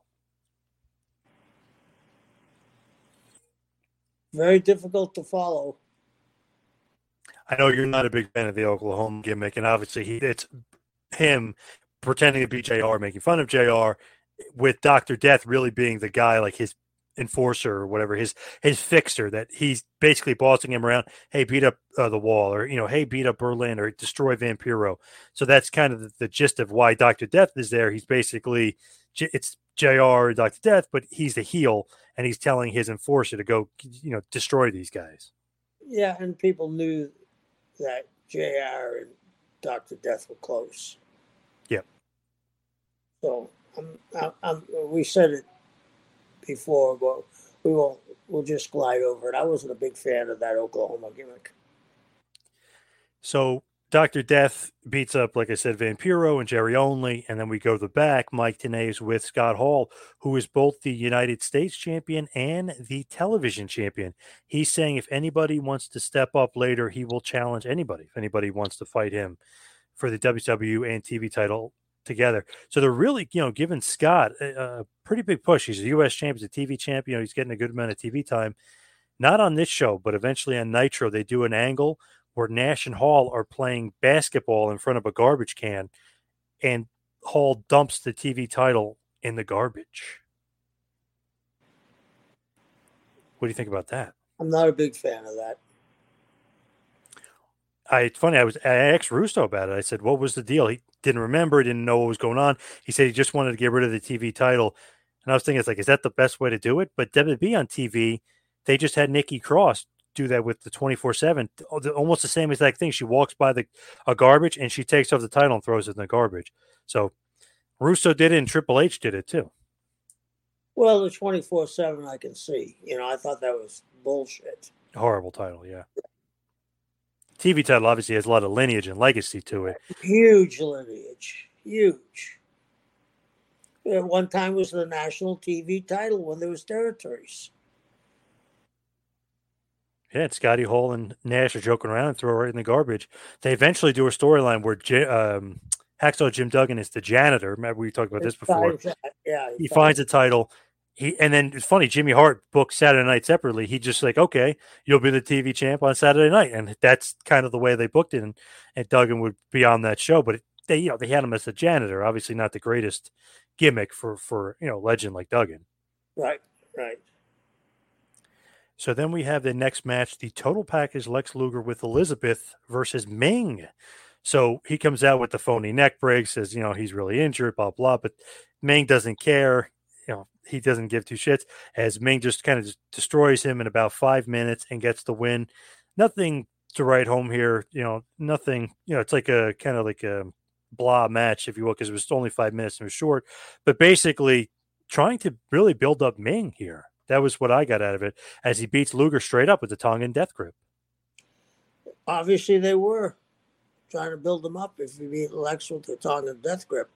Very difficult to follow. I know you're not a big fan of the Oklahoma gimmick, and obviously he, it's him pretending to be J R, making fun of J R, with Doctor Death really being the guy, like his enforcer or whatever, his his fixer, that he's basically bossing him around. Hey, beat up uh, the wall, or, you know, hey, beat up Berlin, or destroy Vampiro. So that's kind of the, the gist of why Doctor Death is there. He's basically, it's J R, Doctor Death, but he's the heel, and he's telling his enforcer to go, you know, destroy these guys. Yeah, and people knew that J R and Doctor Death were close. Yep. So I'm, I'm, we said it before, but we won't. We'll just glide over it. I wasn't a big fan of that Oklahoma gimmick. So Doctor Death beats up, like I said, Vampiro and Jerry Only, and then we go to the back. Mike Tenay is with Scott Hall, who is both the United States champion and the television champion. He's saying if anybody wants to step up later, he will challenge anybody. If anybody wants to fight him for the W W E and T V title together. So they're really, you know, giving Scott a, a pretty big push. He's a U S champ, he's a T V champion. He's getting a good amount of T V time. Not on this show, but eventually on Nitro, they do an angle where Nash and Hall are playing basketball in front of a garbage can, and Hall dumps the T V title in the garbage. What do you think about that? I'm not a big fan of that. I, it's funny. I was I asked Russo about it. I said, "What was the deal?" He didn't remember. Didn't know what was going on. He said he just wanted to get rid of the T V title. And I was thinking, it's like, is that the best way to do it? But W W E on T V, they just had Nikki Cross do that with the twenty-four seven, almost the same exact thing. She walks by the a garbage and she takes off the title and throws it in the garbage. So Russo did it and Triple H did it too. Well, the twenty-four seven I can see. You know, I thought that was bullshit. Horrible title, yeah. T V title obviously has a lot of lineage and legacy to it. Huge lineage. Huge. At one time was the national T V title when there was territories. Yeah, and Scotty Hall and Nash are joking around and throw it right in the garbage. They eventually do a storyline where J- um, Hacksaw Jim Duggan is the janitor. Remember we talked about this before. Yeah, he, he finds a title. He and then it's funny. Jimmy Hart booked Saturday night separately. He just like, okay, you'll be the T V champ on Saturday night, and that's kind of the way they booked it. And, and Duggan would be on that show, but it, they, you know, they had him as a janitor. Obviously, not the greatest gimmick for for you know legend like Duggan. Right, right. So then we have the next match, the total package Lex Luger with Elizabeth versus Ming. So he comes out with the phony neck break, says, you know, he's really injured, blah, blah. But Ming doesn't care. You know, he doesn't give two shits as Ming just kind of just destroys him in about five minutes and gets the win. Nothing to write home here. You know, nothing, you know, it's like a kind of like a blah match, if you will, because it was only five minutes and it was short. But basically trying to really build up Ming here. That was what I got out of it, as he beats Luger straight up with the Tongan death grip. Obviously, they were trying to build him up if you beat Lex with the Tongan death grip.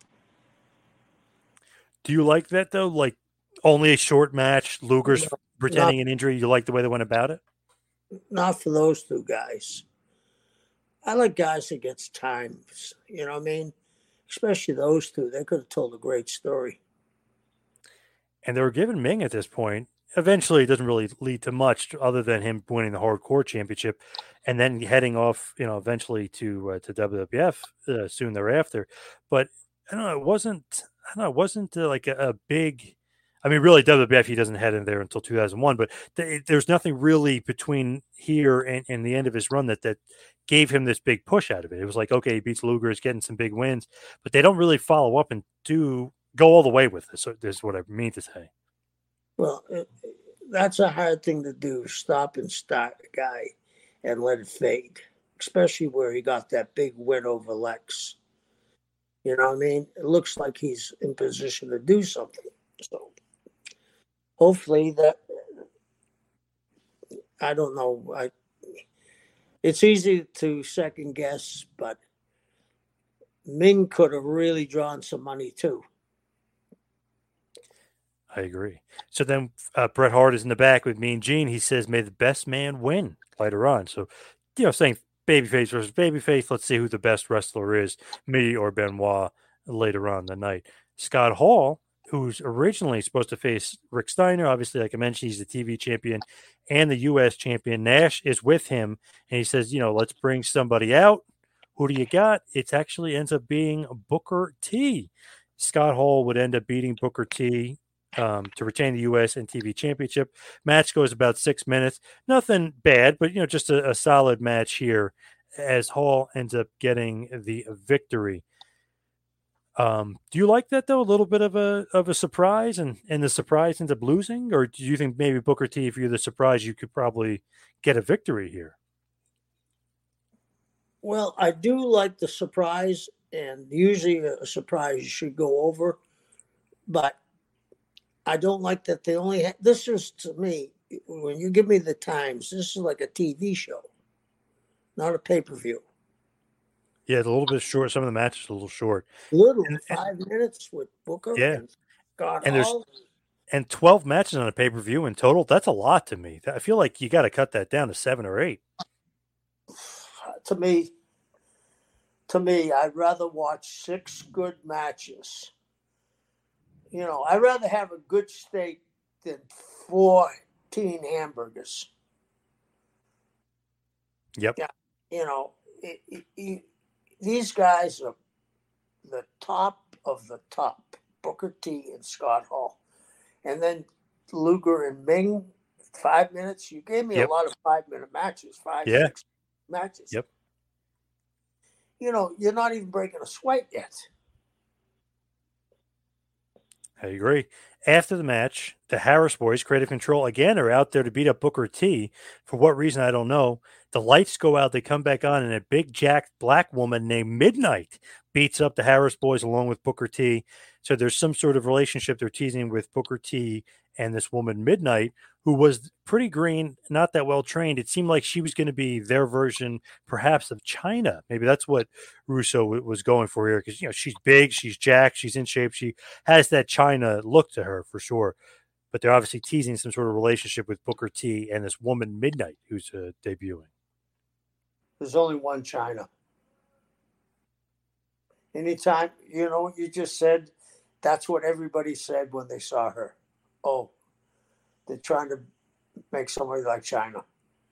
Do you like that, though? Like, only a short match, Luger's no, pretending not, an injury. You like the way they went about it? Not for those two guys. I like guys that gets times. You know what I mean? Especially those two. They could have told a great story. And they were giving Ming at this point. Eventually, it doesn't really lead to much other than him winning the Hardcore Championship and then heading off, you know, eventually to uh, to W W F uh, soon thereafter. But I don't know, it wasn't, I don't know, it wasn't uh, like a, a big, I mean, really, W W F, he doesn't head in there until two thousand one, but th- there's nothing really between here and, and the end of his run that, that gave him this big push out of it. It was like, okay, he beats Luger, he's getting some big wins, but they don't really follow up and do go all the way with this. So this is what I mean to say. Well, it, that's a hard thing to do. Stop and start a guy and let it fade, especially where he got that big win over Lex. You know what I mean? It looks like he's in position to do something. So hopefully that, I don't know. I, it's easy to second guess, but Ming could have really drawn some money too. I agree. So then uh, Bret Hart is in the back with Mean Gene. He says, may the best man win later on. So, you know, saying babyface versus babyface, let's see who the best wrestler is, me or Benoit later on the night. Scott Hall, who's originally supposed to face Rick Steiner, obviously, like I mentioned, he's the T V champion and the U S champion. Nash is with him, and he says, you know, let's bring somebody out. Who do you got? It actually ends up being Booker T. Scott Hall would end up beating Booker T Um, to retain the U S and T V championship. Match goes about six minutes. Nothing bad, but, you know, just a, a solid match here as Hall ends up getting the victory. Um, do you like that, though? A little bit of a of a surprise, and, and the surprise ends up losing? Or do you think maybe Booker T, if you're the surprise, you could probably get a victory here? Well, I do like the surprise, and usually a surprise should go over, but I don't like that they only have, this is, to me, when you give me the times, this is like a T V show, not a pay-per-view. Yeah, it's a little bit short. Some of the matches are a little short. Little And, and five minutes with Booker yeah, and Scott and there's Hall. and twelve matches on a pay per view in total. That's a lot to me. I feel like you got to cut that down to seven or eight. To me, to me, I'd rather watch six good matches. You know, I'd rather have a good steak than fourteen hamburgers. Yep. Yeah, you know, it, it, it, these guys are the top of the top. Booker T and Scott Hall, and then Luger and Ming. Five minutes. You gave me a Yep. lot of five minute matches. Five, Yeah. six matches. Yep. You know, you're not even breaking a sweat yet. I agree. After the match, the Harris boys, Creative Control, again are out there to beat up Booker T. For what reason, I don't know. The lights go out, they come back on, and a big jacked black woman named Midnight beats up the Harris boys along with Booker T. So there's some sort of relationship they're teasing with Booker T and this woman, Midnight, who was pretty green, not that well trained. It seemed like she was going to be their version, perhaps, of China. Maybe that's what Russo w- was going for here, because you know she's big, she's jacked, she's in shape, she has that China look to her for sure. But they're obviously teasing some sort of relationship with Booker T and this woman Midnight who's uh, debuting. There's only one China. Anytime, you know what you just said? That's what everybody said when they saw her. Oh, they're trying to make somebody like China.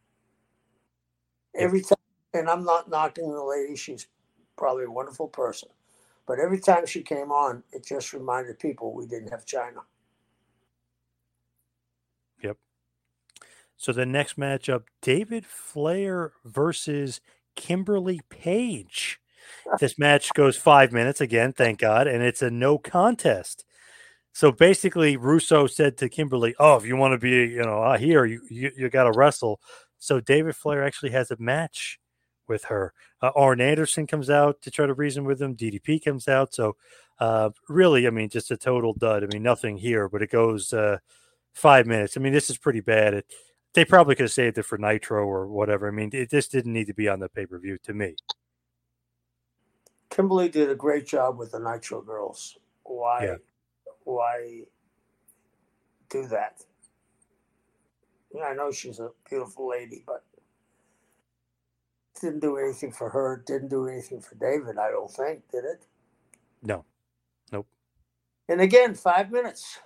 Every time, and I'm not knocking the lady, she's probably a wonderful person. But every time she came on, it just reminded people we didn't have China. Yep. So the next matchup, David Flair versus Kimberly Page. This match goes five minutes again, thank God, and it's a no contest. So basically, Russo said to Kimberly, "Oh, if you want to be, you know, uh, here, you you, you got to wrestle." So David Flair actually has a match with her. Uh, Arn Anderson comes out to try to reason with him. D D P comes out. So uh, really, I mean, just a total dud. I mean, nothing here, but it goes uh, five minutes. I mean, this is pretty bad. It, they probably could have saved it for Nitro or whatever. I mean, it, this didn't need to be on the pay per view to me. Kimberly did a great job with the Nitro Girls. Why? Yeah. Why do that? Yeah, I know she's a beautiful lady, but didn't do anything for her. Didn't do anything for David. I don't think, did it? No. Nope. And again, five minutes.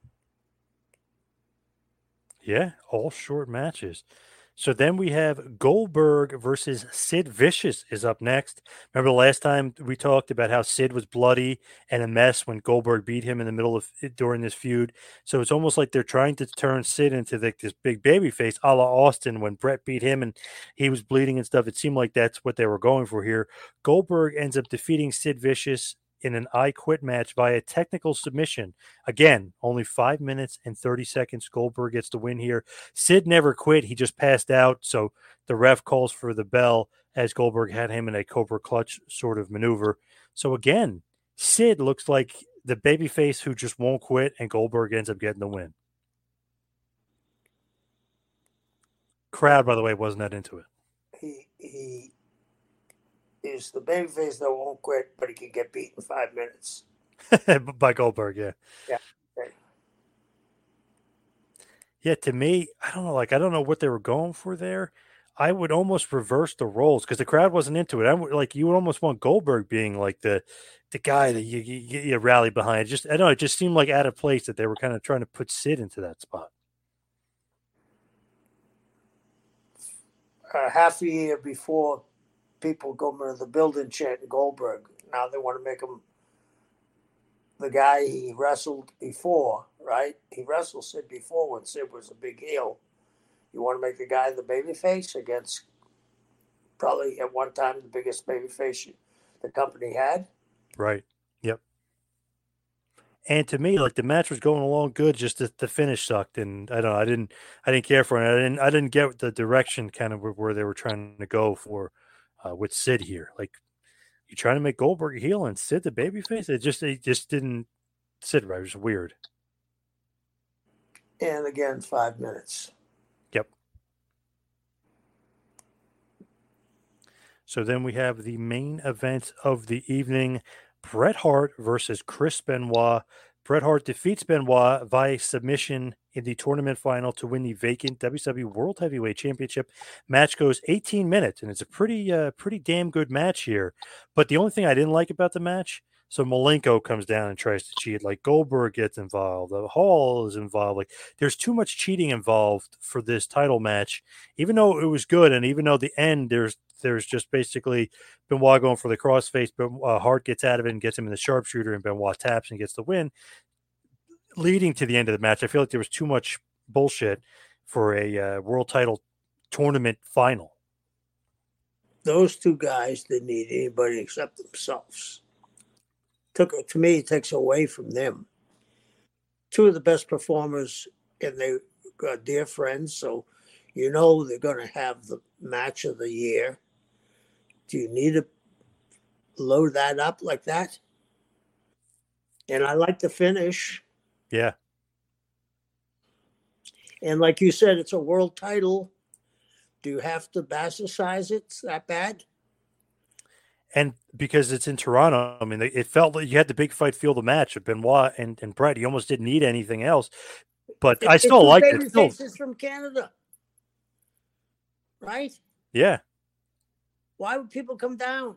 Yeah, all short matches. So then we have Goldberg versus Sid Vicious is up next. Remember the last time we talked about how Sid was bloody and a mess when Goldberg beat him in the middle of during this feud. So it's almost like they're trying to turn Sid into like this big baby face, a la Austin when Brett beat him and he was bleeding and stuff. It seemed like that's what they were going for here. Goldberg ends up defeating Sid Vicious in an I Quit match via technical submission. Again, only five minutes and thirty seconds. Goldberg gets the win here. Sid never quit. He just passed out. So the ref calls for the bell as Goldberg had him in a Cobra Clutch sort of maneuver. So again, Sid looks like the babyface who just won't quit, and Goldberg ends up getting the win. Crowd, by the way, wasn't that into it. He he is the babyface that won't quit, but he can get beat in five minutes. By Goldberg, yeah. Yeah. Okay. Yeah, to me, I don't know. Like, I don't know what they were going for there. I would almost reverse the roles because the crowd wasn't into it. I would like you would almost want Goldberg being like the the guy that you you, you rally behind. Just I don't know. It just seemed like out of place that they were kind of trying to put Sid into that spot. Uh, half a year before, people go to the building chanting Goldberg. Now they want to make him the guy he wrestled before, right? He wrestled Sid before when Sid was a big heel. You want to make the guy the babyface against probably at one time the biggest babyface the company had. Right. Yep. And to me, like the match was going along good, just the, the finish sucked, and I don't know. I didn't, I didn't care for it. I didn't, I didn't get the direction kind of where, where they were trying to go for uh, with Sid here. Like you trying to make Goldberg a heel and Sid the babyface. It just, it just didn't sit right. It was weird. And again, five minutes. Yep. So then we have the main event of the evening, Bret Hart versus Chris Benoit. Bret Hart defeats Benoit via submission in the tournament final to win the vacant W W E World Heavyweight Championship. Match goes eighteen minutes, and it's a pretty, uh, pretty damn good match here. But the only thing I didn't like about the match, so Malenko comes down and tries to cheat. Like Goldberg gets involved, the Hall is involved. Like there's too much cheating involved for this title match. Even though it was good, and even though the end there's there's just basically Benoit going for the crossface, but uh, Hart gets out of it and gets him in the sharpshooter, and Benoit taps and gets the win, leading to the end of the match. I feel like there was too much bullshit for a uh, world title tournament final. Those two guys didn't need anybody except themselves. Took to me, it takes away from them. Two of the best performers, and they are dear friends, so you know they're going to have the match of the year. Do you need to load that up like that? And I like the finish. Yeah. And like you said, it's a world title. Do you have to bastardize it? It's that bad? And because it's in Toronto, I mean, it felt like you had the big fight feel the match of Benoit and, and Bret. You almost didn't need anything else. But it, I still liked it. Still. Faces from Canada, right? Yeah. Why would people come down?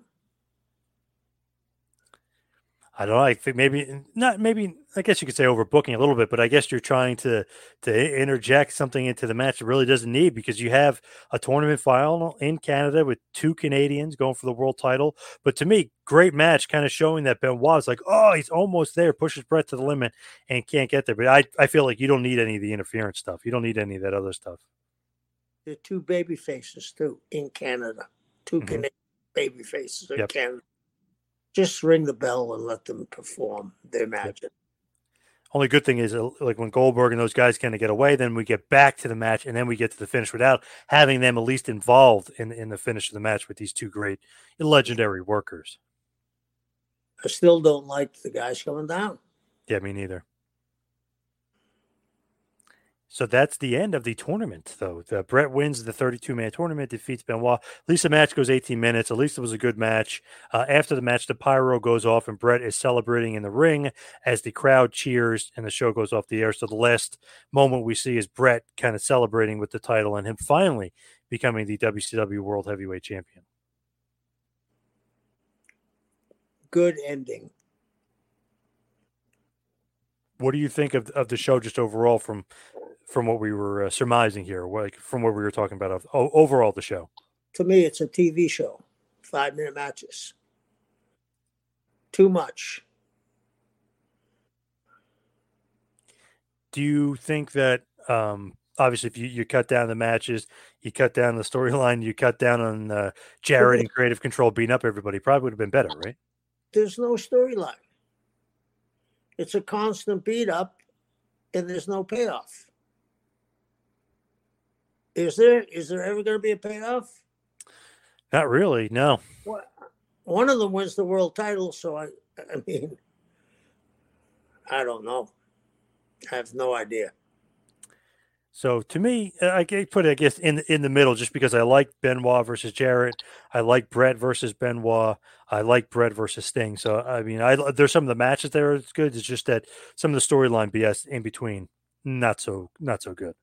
I don't know. I think maybe not. Maybe I guess you could say overbooking a little bit, but I guess you're trying to to interject something into the match that really doesn't need, because you have a tournament final in Canada with two Canadians going for the world title. But to me, great match, kind of showing that Benoit's like, oh, he's almost there, pushes Bret to the limit and can't get there. But I I feel like you don't need any of the interference stuff. You don't need any of that other stuff. There are two baby faces too in Canada. Two mm-hmm. Canadian baby faces in yep. Canada. Just ring the bell and let them perform their magic. Yep. Only good thing is, like when Goldberg and those guys kind of get away, then we get back to the match, and then we get to the finish without having them at least involved in, in the finish of the match with these two great, legendary workers. I still don't like the guys coming down. Yeah, me neither. So that's the end of the tournament, though. The, Bret wins the thirty-two man tournament, defeats Benoit. At least the match goes eighteen minutes. At least it was a good match. Uh, after the match, the pyro goes off, and Bret is celebrating in the ring as the crowd cheers, and the show goes off the air. So the last moment we see is Bret kind of celebrating with the title and him finally becoming the W C W World Heavyweight Champion. Good ending. What do you think of, of the show just overall from from what we were uh, surmising here, like from what we were talking about of oh, overall the show? To me, it's a T V show. Five-minute matches. Too much. Do you think that, um, obviously, if you, you cut down the matches, you cut down the storyline, you cut down on uh, Jarrett and creative control beating up everybody, probably would have been better, right? There's no storyline. It's a constant beat up, and there's no payoff. Is there? Is there ever going to be a payoff? Not really, no. Well, one of them wins the world title, so I, I mean, I don't know. I have no idea. So to me, I put it, I guess, in in the middle, just because I like Benoit versus Jarrett, I like Bret versus Benoit, I like Bret versus Sting. So I mean, I there's some of the matches there it's good. It's just that some of the storyline B S in between, not so not so good.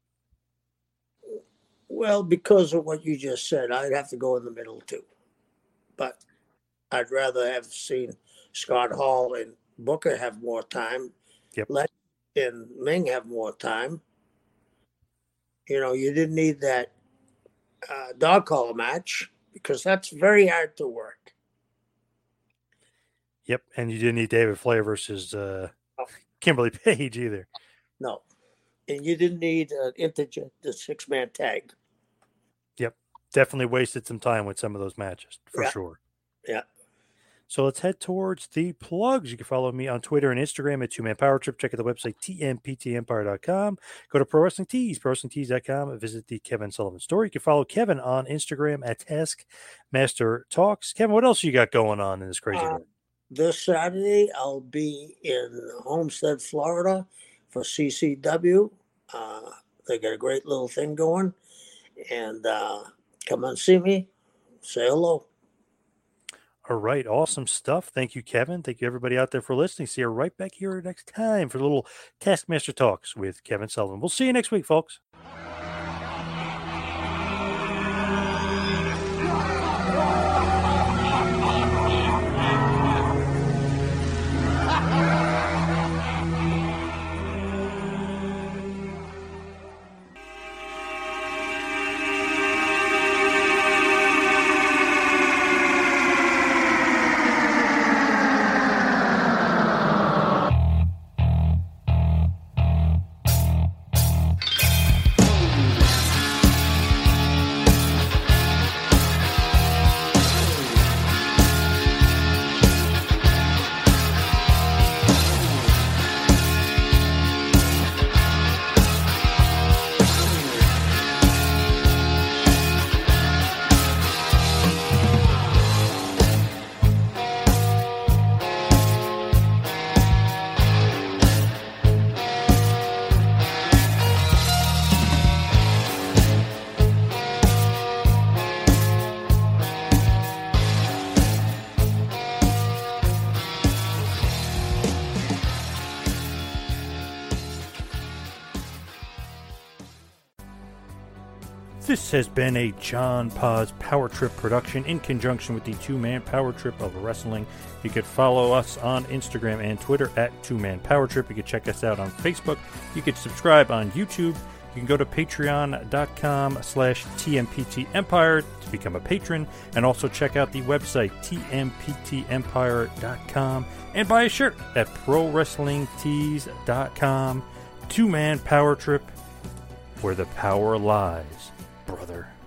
Well, because of what you just said, I'd have to go in the middle too. But I'd rather have seen Scott Hall and Booker have more time. Yep. Let and Ming have more time. You know, you didn't need that uh, dog collar match because that's very hard to work. Yep, and you didn't need David Flair versus uh, no. Kimberly Page either. No, and you didn't need an interjet, the six-man tag. Yep, definitely wasted some time with some of those matches, for yeah. sure. Yeah. So let's head towards the plugs. You can follow me on Twitter and Instagram at Two Man Power Trip. Check out the website, T M P T empire dot com. Go to Pro Wrestling Tees, pro wrestling tees dot com. Visit the Kevin Sullivan store. You can follow Kevin on Instagram at Taskmaster Talks. Kevin, what else you got going on in this crazy uh, world? This Saturday, I'll be in Homestead, Florida for C C W. Uh, they got a great little thing going. And uh, come and see me. Say hello. All right, awesome stuff. Thank you, Kevin. Thank you, everybody out there, for listening. See you right back here next time for a little Taskmaster Talks with Kevin Sullivan. We'll see you next week, folks. This has been a John Paz Power Trip production in conjunction with the Two Man Power Trip of Wrestling. You could follow us on Instagram and Twitter at Two Man Power Trip. You could check us out on Facebook. You could subscribe on YouTube. You can go to patreon.com slash TMPT Empire to become a patron, and also check out the website T M P T empire dot com and buy a shirt at pro wrestling tees dot com. Two Man Power Trip, where the power lies, brother.